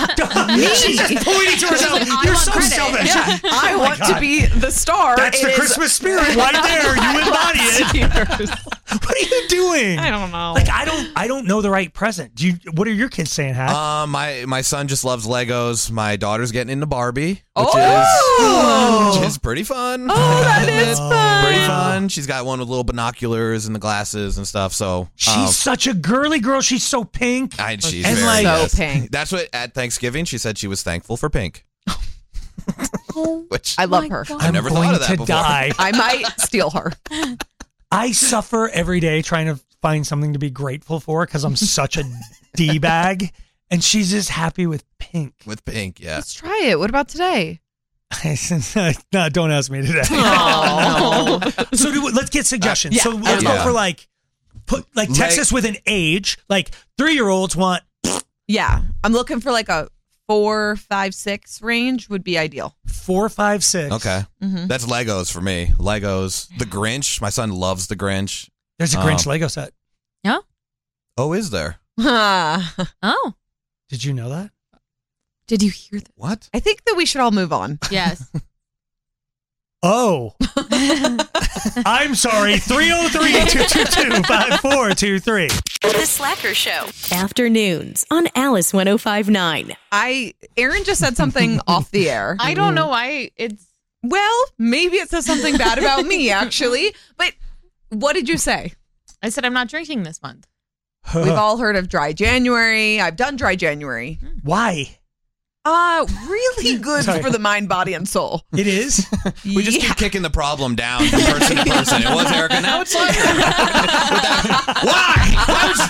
She's just pointing to herself. You're so selfish. Yeah. I want to be the star. That's the Christmas spirit right there. You embody it. What are you doing? I don't know. Like, I don't know the right present. What are your kids saying, Hack? My son just loves Legos. My daughter's getting into Barbie, which is pretty fun. Oh, that is fun. Pretty fun. She's got one with little binoculars and the glasses and stuff. So she's such a girly girl. She's so pink. She's and very so pink. That's what at Thanksgiving she said she was thankful for pink. Which I love her. I never thought of that before. Die. I might steal her. I suffer every day trying to find something to be grateful for because I'm such a D-bag, and she's just happy with pink. With pink, yeah. Let's try it. What about today? No, don't ask me today. Oh. So let's get suggestions. Yeah. So let's go for text us with an age. Like 3-year-olds want. Yeah, I'm looking for like a 4, 5, 6 range would be ideal. 4, 5, 6. Okay. Mm-hmm. That's Legos for me. Legos. The Grinch. My son loves the Grinch. There's a Grinch Lego set. Yeah. Oh, is there? Oh. Did you know that? Did you hear that? What? I think that we should all move on. Yes. Oh. I'm sorry. 303-222-5423. The Slacker Show. Afternoons on Alice 105.9. Aaron just said something off the air. I don't know why it's... Well, maybe it says something bad about me, actually. But what did you say? I said I'm not drinking this month. We've all heard of dry January. I've done dry January. Why? Really good for the mind, body, and soul. It is? We just keep kicking the problem down from person to person. It was Erica, now it's Slacker. Why?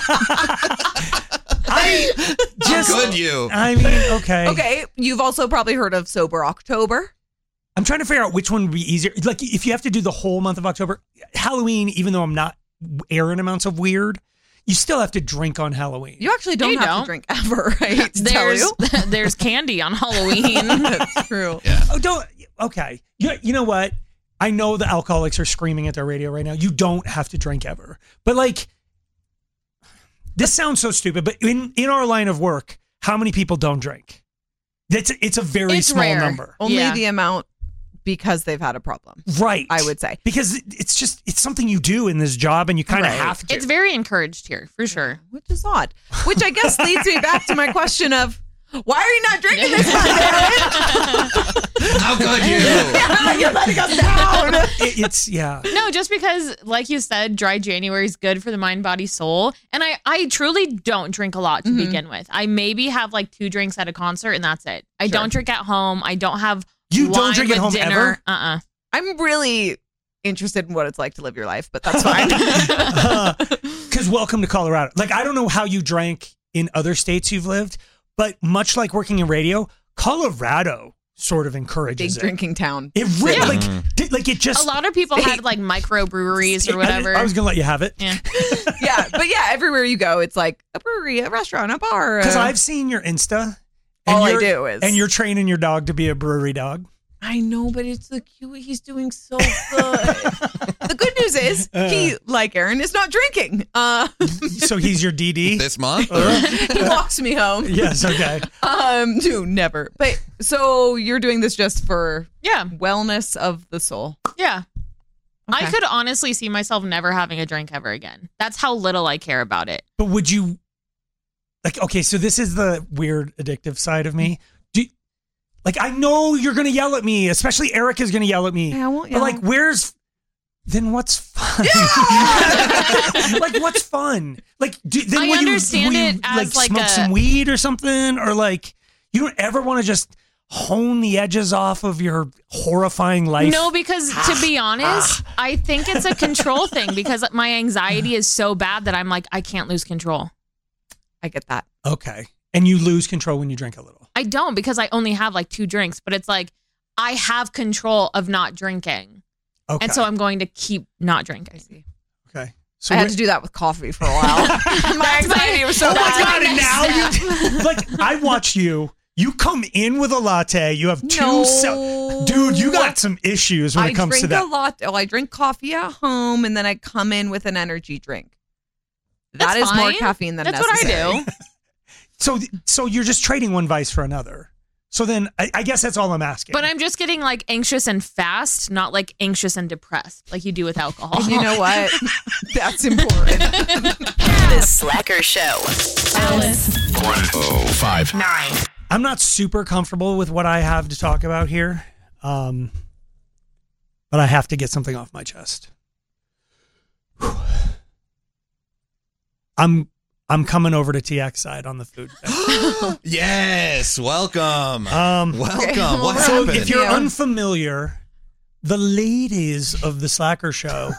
I mean, okay. Okay, you've also probably heard of Sober October. I'm trying to figure out which one would be easier. Like, if you have to do the whole month of October, Halloween, even though I'm not Aaron amounts of weird, you still have to drink on Halloween. You actually don't have to drink ever, right? There's candy on Halloween. That's true. Yeah. Okay. You know what? I know the alcoholics are screaming at their radio right now. You don't have to drink ever. But like, this sounds so stupid, but in our line of work, how many people don't drink? It's a very small rare. number. Only the amount because they've had a problem. Right. I would say. Because it's something you do in this job and you kind of have to. It's very encouraged here, for sure. Which is odd. Which I guess leads me back to my question of, why are you not drinking this month, Aaron? How could you? You're letting us down. No, just because, like you said, dry January is good for the mind, body, soul. And I truly don't drink a lot to begin with. I maybe have like 2 drinks at a concert and that's it. I don't drink at home. I don't have You wine don't drink at with home dinner. ever? I'm really interested in what it's like to live your life, but that's fine. Because welcome to Colorado. Like, I don't know how you drank in other states you've lived, but much like working in radio, Colorado sort of encourages Big drinking town. It really, like it just... A lot of people had like microbreweries or whatever. I was going to let you have it. Yeah. But everywhere you go, it's like a brewery, a restaurant, a bar. Because I've seen your Insta. All I do is... And you're training your dog to be a brewery dog. I know, but it's the cute. He's doing so good. The good news is he, like Aaron, is not drinking. So he's your DD this month. He walks me home. Yes, okay. No, never. But so you're doing this just for wellness of the soul. Yeah. Okay. I could honestly see myself never having a drink ever again. That's how little I care about it. But would you, like, okay, so this is the weird addictive side of me. Like, I know you're going to yell at me, especially Erica's going to yell at me. Yeah, I won't yell. But like, then what's fun? Yeah! Like, what's fun? Like, then I understand it as like smoke some weed or something? Or like, you don't ever want to just hone the edges off of your horrifying life? No, because to be honest, I think it's a control thing because my anxiety is so bad that I'm like, I can't lose control. I get that. Okay. And you lose control when you drink a little. I don't because I only have like 2 drinks, but it's like I have control of not drinking. Okay. And so I'm going to keep not drinking. Okay. So I had to do that with coffee for a while. My anxiety was so bad. God, and now you like I watch you. You come in with a latte. You have 2 dude, you got some issues when it comes to that. I drink coffee at home and then I come in with an energy drink. That is more caffeine than necessary. That's what I do. So you're just trading one vice for another. So then I guess that's all I'm asking. But I'm just getting like anxious and fast, not like anxious and depressed like you do with alcohol. You know what? That's important. The Slacker Show. Alice. 105.9. I'm not super comfortable with what I have to talk about here. But I have to get something off my chest. I'm coming over to TX side on the food. Yes, welcome. Welcome. What so happened? if you're unfamiliar, the ladies of the Slacker Show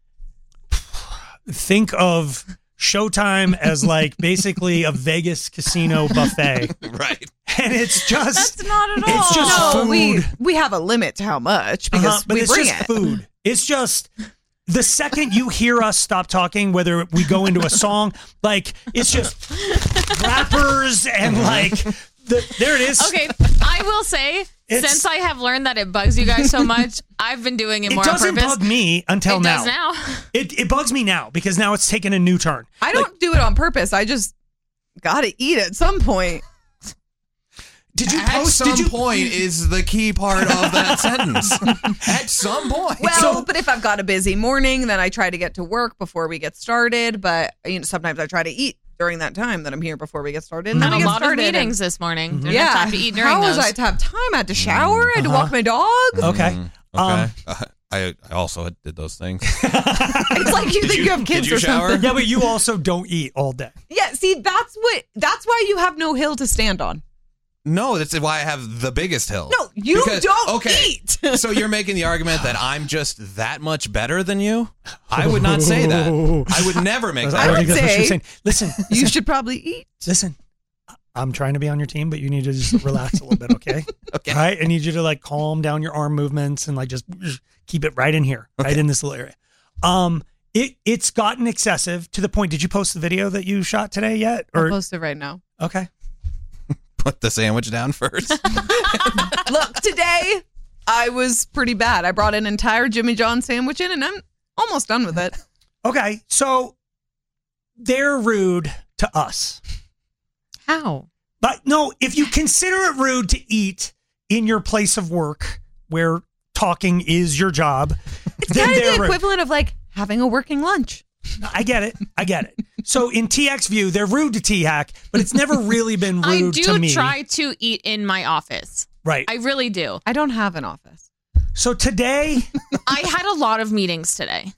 think of Showtime as like basically a Vegas casino buffet. Right. And it's just that's not at all. It's just food. We have a limit to how much because but we it's bring just it. food. It's just the second you hear us stop talking, whether we go into a song, like it's just rappers and like there it is. Okay, I will say, since I have learned that it bugs you guys so much, I've been doing it more on purpose. It doesn't bug me until now. It does now. It bugs me now because now it's taken a new turn. I don't do it on purpose. I just gotta eat at some point. Did you At post? some point is the key part of that sentence. At some point. Well, but if I've got a busy morning, then I try to get to work before we get started. But sometimes I try to eat during that time that I'm here before we get started. And I then had we a get lot started of meetings this morning. Didn't Yeah. have time to eat during How those. was I to have time? I had to shower. I had to walk my dog. Okay. Okay. I also did those things. It's like you think you have kids did you or shower? something. Yeah, but you also don't eat all day. Yeah, see, that's why you have no hill to stand on. No, that's why I have the biggest hill. No, you don't eat. So you're making the argument that I'm just that much better than you? I would not say that. I would never make that I argument. think that's what you're saying. Listen, You should probably eat. Listen, I'm trying to be on your team, but you need to just relax a little bit, okay? Okay. All right? I need you to like calm down your arm movements and like just keep it right in here, right in this little area. It's gotten excessive to the point. Did you post the video that you shot today yet? I'll post it right now. Okay. Put the sandwich down first. Look, today I was pretty bad. I brought an entire Jimmy John sandwich in, and I'm almost done with it. Okay, so they're rude to us. How? But no, if you consider it rude to eat in your place of work where talking is your job, It's then kind of they're the rude. equivalent of like having a working lunch. I get it. So in TX view, they're rude to T-Hack, but it's never really been rude I to do me. try to eat in my office. Right. I really do. I don't have an office. So today, I had a lot of meetings today.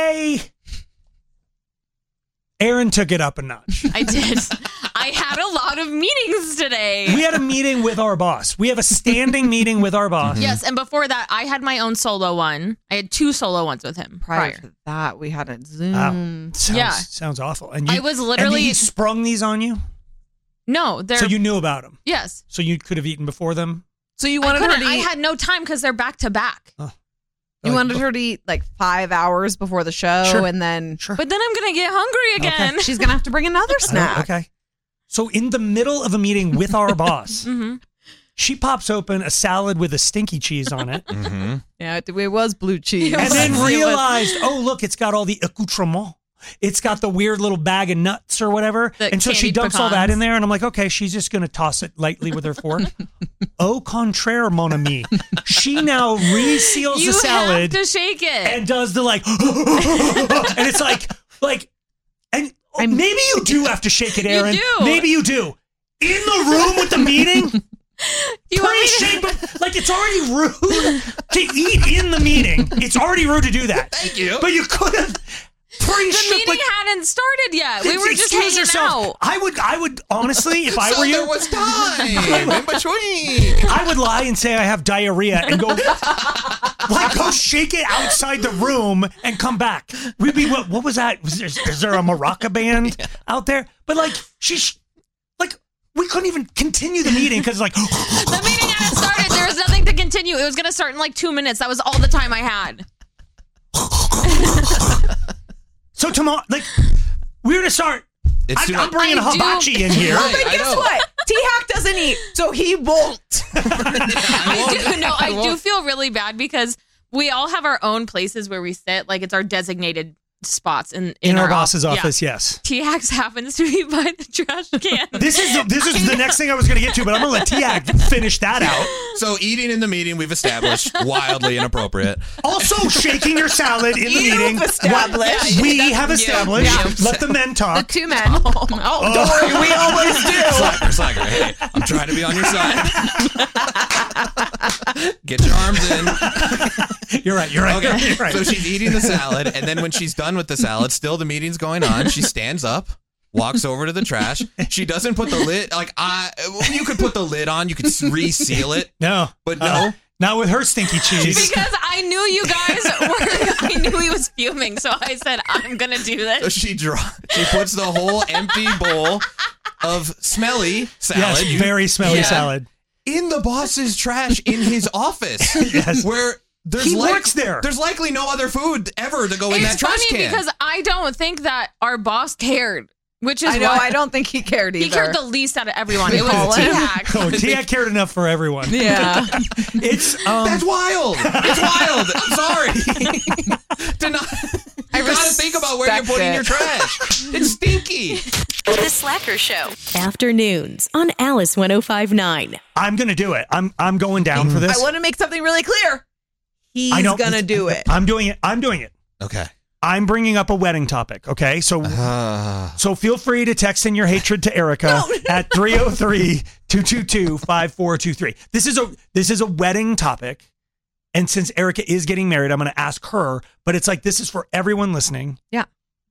Aaron took it up a notch. I did. I had a lot of meetings today. We had a meeting with our boss. We have a standing meeting with our boss. Yes, and before that, I had my own solo one. I had 2 solo ones with him Prior to that, we had a Zoom. Wow. Sounds awful. And I was literally- And he sprung these on you? No, they're... So you knew about them? Yes. So you could have eaten before them? So you wanted her to eat... I had no time because they're back to back. You wanted her to eat like 5 hours before the show, and then... But then I'm going to get hungry again. Okay. She's going to have to bring another snack. Okay. So in the middle of a meeting with our boss, she pops open a salad with a stinky cheese on it. Yeah, it was blue cheese. And then realized, oh, look, it's got all the accoutrement. It's got the weird little bag of nuts or whatever. And so she candied dumps all that pecans. in there. And I'm like, okay, she's just going to toss it lightly with her fork. Au contraire, mon ami. She now reseals You the salad. have to shake it. And does the like, and it's like, and maybe you do have to shake it, Aaron. You do. Maybe you do. In the room with the meeting? You want me to- Pre-shake, but like it's already rude to eat in the meeting. It's already rude to do that. Thank you. But you could have The pre-shook. meeting hadn't started yet. We were just Excuse hanging yourself. out. I would honestly, if I were you, there was time in between. I would lie and say I have diarrhea and go shake it outside the room and come back. We'd be what was that? Is there a maraca band out there? But like we couldn't even continue the meeting because like The meeting hadn't started. There was nothing to continue. It was going to start in like 2 minutes. That was all the time I had. So tomorrow, like we're gonna start. I'm bringing I do- hibachi in here. Oh, but guess what? T-Hack doesn't eat, so he won't. I do feel really bad because we all have our own places where we sit. Like it's our designated spots in our boss's yeah. office. Yes. T-Hax happens to be by the trash can. This is the next thing I was going to get to, but I'm going to let T-Hack finish that out. So eating in the meeting, we've established, wildly inappropriate. Also, shaking your salad in the meeting. established. We have established. Yeah. Let the men talk. The 2 men. Oh, don't worry, we always do. Slacker. Hey, I'm trying to be on your side. Get your arms in. You're right. Okay. You're right. So she's eating the salad, and then when she's done with the salad, still the meeting's going on. She stands up, walks over to the trash. She doesn't put the lid. You could put the lid on. You could reseal it. No, but no. Not with her stinky cheese. Because I knew you guys were. I knew he was fuming, so I said, I'm going to do this. So she puts the whole empty bowl of smelly salad. Yes, very smelly salad. In the boss's trash in his office. Yes. Where He works there. There's likely no other food ever to go in that It's trash funny can. because I don't think that our boss cared. Which is I know, why I don't think he cared either. He cared the least out of everyone. It was T-Hack. No, T-Hack cared enough for everyone. Yeah. It's That's wild. It's wild. I'm sorry. I gotta think about where you're putting your trash. It's stinky. The Slacker Show. Afternoons on Alice 105.9. I'm going to do it. I'm going down for this. I want to make something really clear. He's going to do it. I'm doing it. Okay. I'm bringing up a wedding topic, okay? So feel free to text in your hatred to Erica at 303-222-5423. This is a wedding topic. And since Erica is getting married, I'm going to ask her, but it's like this is for everyone listening. Yeah.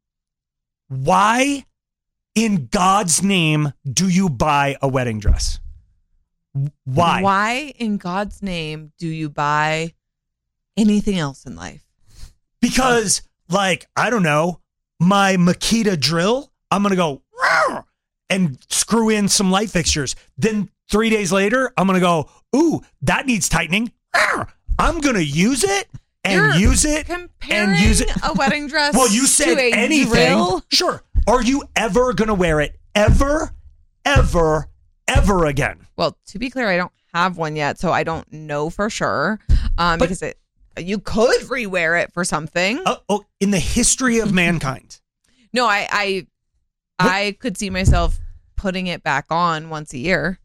Why in God's name do you buy a wedding dress? Why? Why in God's name do you buy anything else in life? Because, like, I don't know, my Makita drill, I'm going to go and screw in some light fixtures. Then 3 days later, I'm going to go, ooh, that needs tightening. I'm going to use it and use it and use it. A wedding dress. Well, you said to anything. Drill? Sure. Are you ever going to wear it? Ever again? Well, to be clear, I don't have one yet, so I don't know for sure. Because you could rewear it for something. In the history of mankind. No, I could see myself putting it back on once a year.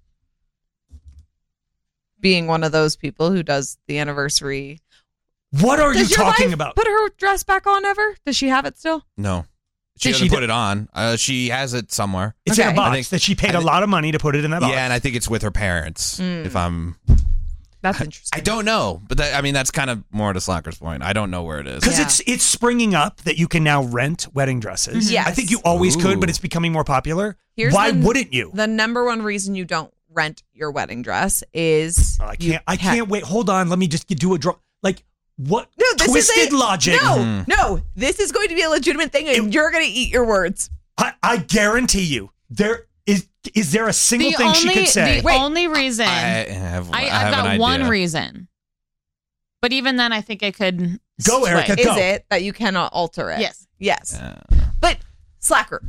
Being one of those people who does the anniversary. What are you talking about? Put her dress back on ever? Does she have it still? No. She doesn't put it on. She has it somewhere. It's in a box that she paid a lot of money to put it in that box. Yeah, and I think it's with her parents. That's interesting. I don't know, but that's kind of more to Slacker's point. I don't know where it is. Because it's springing up that you can now rent wedding dresses. Yes. I think you always could, but it's becoming more popular. Why wouldn't you? The number one reason you don't rent your wedding dress is I can't wait. Hold on. Let me just do a draw. Like, what? No, this twisted logic. No, this is going to be a legitimate thing, and you're going to eat your words. I guarantee you. Is there a single thing she could say? The only reason I've got one reason, but even then, I think it could go. Erica, go. Is it that you cannot alter it? Yes. But Slacker,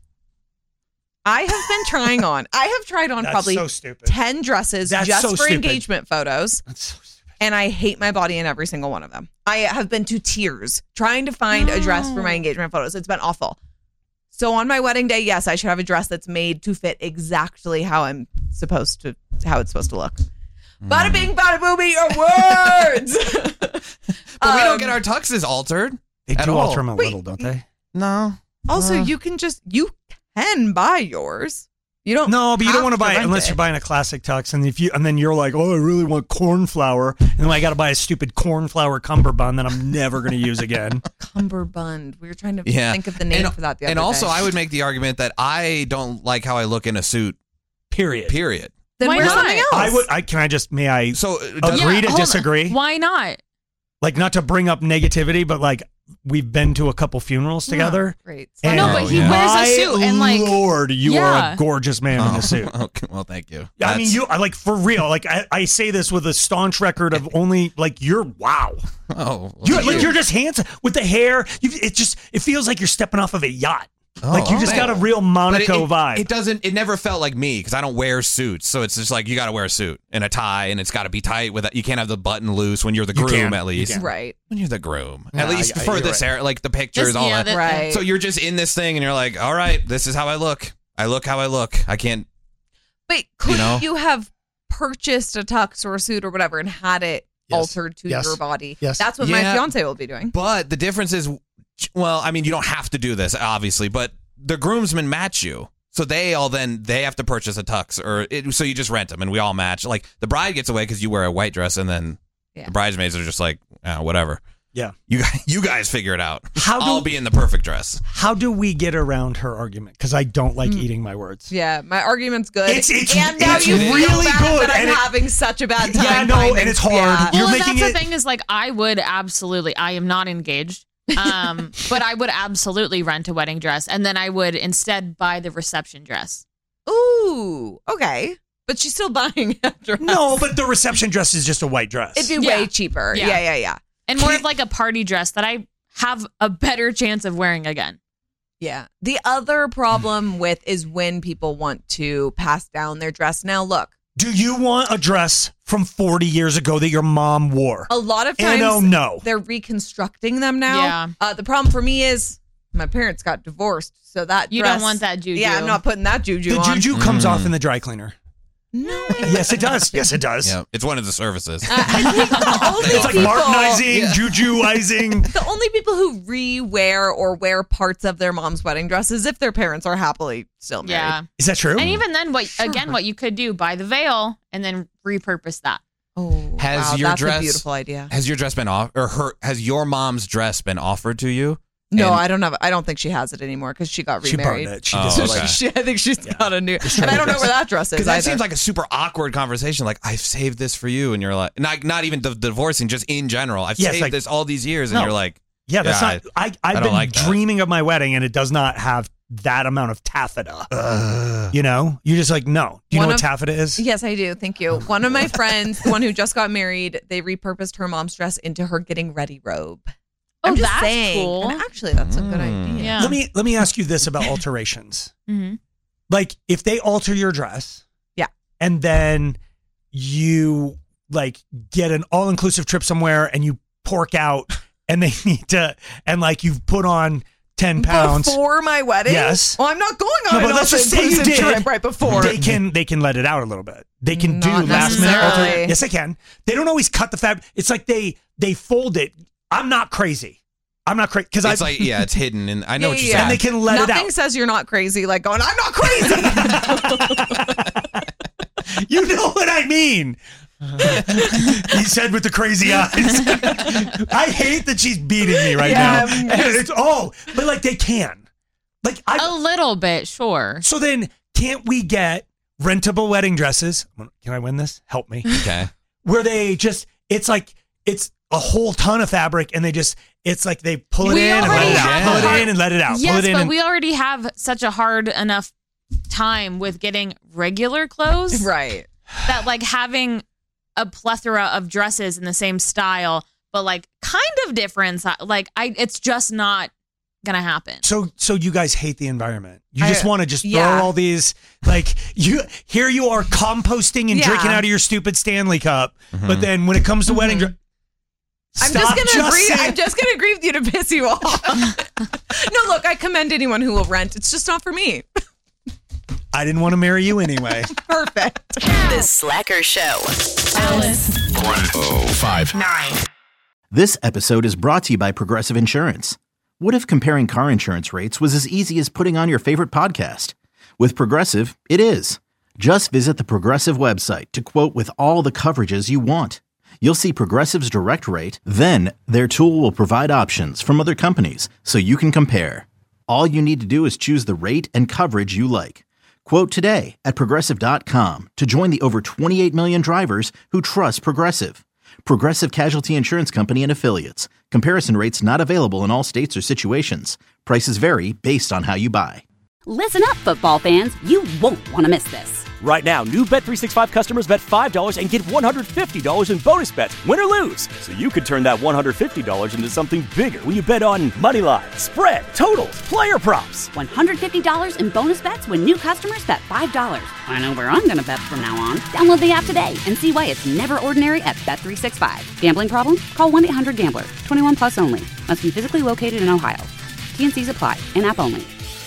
I have been trying on. I have tried on probably 10 dresses just for engagement photos. That's so stupid. And I hate my body in every single one of them. I have been to tears trying to find a dress for my engagement photos. It's been awful. So on my wedding day, yes, I should have a dress that's made to fit exactly how it's supposed to look. Bada bing, bada boom, eat your words. But we don't get our tuxes altered. They do alter them a little, don't they? No. Also, you can buy yours. You don't. No, but you don't want to buy it unless you're buying a classic tux, and then you're like, oh, I really want corn flour, and then I got to buy a stupid corn flour cummerbund that I'm never going to use again. Cummerbund. We were trying to think of the name for that the other day. And also, I would make the argument that I don't like how I look in a suit. Period. Then why wear not? something else. May I agree to disagree? Why not? Like, not to bring up negativity, but like, we've been to a couple funerals together. Great. But he wears a suit and like, Lord, you are a gorgeous man in a suit. Okay, well, thank you. I mean, you like for real. Like I say this with a staunch record of only like you're wow. Oh, you're just handsome with the hair. It feels like you're stepping off of a yacht. Like you just got a real Monaco vibe. It never felt like me because I don't wear suits. So it's just like you got to wear a suit and a tie and it's got to be tight you can't have the button loose when you're the groom at least. Right. When you're the groom. At least for this era, like the pictures, all that. Right. So you're just in this thing and you're like, all right, this is how I look. I look how I look. I can't. But couldn't you have purchased a tux or a suit or whatever and had it altered to your body? Yes. That's what my fiance will be doing. But the difference is, well, I mean, you don't have to do this, obviously, but the groomsmen match you. So they have to purchase a tux so you just rent them and we all match. Like the bride gets away because you wear a white dress and then the bridesmaids are just like, whatever. Yeah. You guys figure it out. I'll be in the perfect dress. How do we get around her argument? Because I don't like eating my words. Yeah, my argument's good. It's now you really feel good. That I'm having such a bad time. Yeah, no, and it's hard. Yeah. You're well, making that's the thing is like I am not engaged. But I would absolutely rent a wedding dress and then I would instead buy the reception dress. Ooh, okay. But she's still buying a dress. No, but the reception dress is just a white dress. It'd be way cheaper. Yeah. And more of like a party dress that I have a better chance of wearing again. Yeah. The other problem is when people want to pass down their dress. Now, look. Do you want a dress from 40 years ago that your mom wore? A lot of times no. They're reconstructing them now. Yeah. The problem for me is My parents got divorced, so that You dress, don't want that juju. Yeah, I'm not putting that juju The on. juju comes off in the dry cleaner. No. Yes, it does. Yes, it does. Yeah, it's one of the services. It's like Martinizing, jujuizing. The only people who re-wear or wear parts of their mom's wedding dress is if their parents are happily still married. Yeah. Is that true? And even then, what you could do, buy the veil and then repurpose that. Oh, Has wow, your that's dress, a beautiful idea. Has your dress been has your mom's dress been offered to you? No, And- I don't think she has it anymore because she got She remarried. burned it. She Oh, okay. I think she's got a new. And I don't know where that dress is. Because that either. seems like a super awkward conversation. Like, I've saved this for you, and you're like, not even divorcing, just in general. I've saved this all these years, and No. you're like, Yeah, that's not. I've don't been like that. dreaming of my wedding, and it does not have that amount of taffeta. You know, you're just like, no. Do you know what taffeta is? Yes, I do. Thank you. One of my friends, the one who just got married, they repurposed her mom's dress into her getting ready robe. I'm just that's saying. cool. And actually, that's a good idea. Yeah. Let me ask you this about alterations. Mm-hmm. Like, if they alter your dress, yeah, and then you like get an all-inclusive trip somewhere, and you pork out, and they need to, and like you've put on 10 pounds before my wedding. Yes. Well, I'm not going on No, an but let's just say you all-inclusive did. trip right before. They can let it out a little bit. They can do Not last minute necessarily. alter. Yes, they can. They don't always cut the fabric. It's like they fold it. I'm not crazy because it's like, yeah, it's hidden, and I know what you're saying. And they can let Nothing it out. says you're not crazy. Like going, I'm not crazy. You know what I mean? He said with the crazy eyes. I hate that she's beating me right now. And it's but like they can. Like a little bit, sure. So then can't we get rentable wedding dresses? Can I win this? Help me. Okay. Where they just it's a whole ton of fabric and it's like they pull it in and let it out. Pull it in and let it out. Yes, pull it in but and, we already have such a hard enough time with getting regular clothes. Right. That like having a plethora of dresses in the same style, but like kind of different. Like it's just not gonna happen. So you guys hate the environment. You just want to just throw yeah. all these like you are composting and Yeah. drinking out of your stupid Stanley cup, but then when it comes to wedding dress, I'm just gonna agree with you to piss you off. No, look, I commend anyone who will rent. It's just not for me. I didn't want to marry you anyway. Perfect. The Slacker Show. Alice. 105.9. This episode is brought to you by Progressive Insurance. What if comparing car insurance rates was as easy as putting on your favorite podcast? With Progressive, it is. Just visit the Progressive website to quote with all the coverages you want. You'll see Progressive's direct rate, then their tool will provide options from other companies so you can compare. All you need to do is choose the rate and coverage you like. Quote today at Progressive.com to join the over 28 million drivers who trust Progressive. Progressive Casualty Insurance Company and Affiliates. Comparison rates not available in all states or situations. Prices vary based on how you buy. Listen up, football fans. You won't want to miss this. Right now, new Bet365 customers bet $5 and get $150 in bonus bets, win or lose. So you could turn that $150 into something bigger when you bet on moneyline, spread, totals, player props. $150 in bonus bets when new customers bet $5. I know where I'm going to bet from now on. Download the app today and see why it's never ordinary at Bet365. Gambling problem? Call 1-800-GAMBLER. 21 plus only. Must be physically located in Ohio. T&Cs apply. In-app only.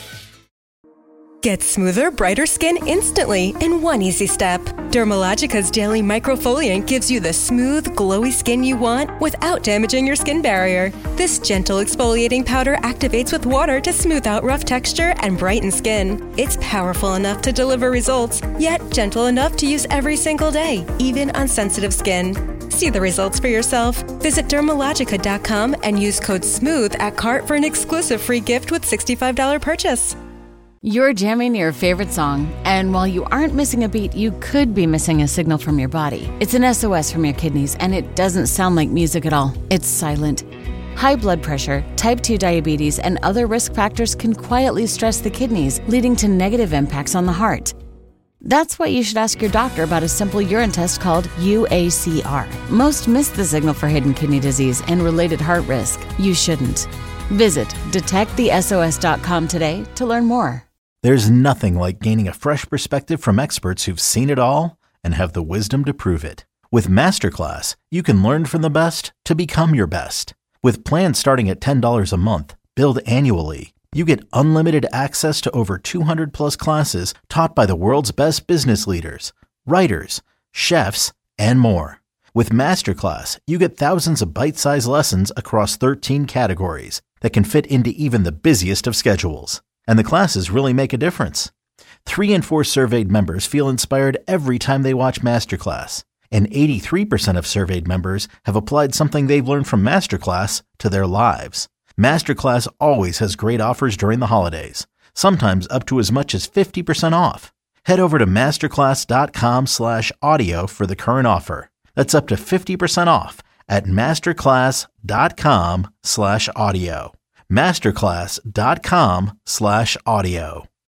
Get smoother, brighter skin instantly in one easy step. Dermalogica's Daily Microfoliant gives you the smooth, glowy skin you want without damaging your skin barrier. This gentle exfoliating powder activates with water to smooth out rough texture and brighten skin. It's powerful enough to deliver results, yet gentle enough to use every single day, even on sensitive skin. See the results for yourself. Visit Dermalogica.com and use code SMOOTH at cart for an exclusive free gift with $65 purchase. You're jamming your favorite song, and while you aren't missing a beat, you could be missing a signal from your body. It's an SOS from your kidneys, and it doesn't sound like music at all. It's silent. High blood pressure, type 2 diabetes, and other risk factors can quietly stress the kidneys, leading to negative impacts on the heart. That's why you should ask your doctor about a simple urine test called UACR. Most miss the signal for hidden kidney disease and related heart risk. You shouldn't. Visit detectthesos.com today to learn more. There's nothing like gaining a fresh perspective from experts who've seen it all and have the wisdom to prove it. With Masterclass, you can learn from the best to become your best. With plans starting at $10 a month, billed annually, You get unlimited access to over 200 plus classes taught by the world's best business leaders, writers, chefs, and more. With Masterclass, you get thousands of bite-sized lessons across 13 categories that can fit into even the busiest of schedules. And the classes really make a difference. 3 in 4 surveyed members feel inspired every time they watch Masterclass. And 83% of surveyed members have applied something they've learned from Masterclass to their lives. Masterclass always has great offers during the holidays, sometimes up to as much as 50% off. Head over to masterclass.com/audio for the current offer. That's up to 50% off at masterclass.com/audio. masterclass.com/audio.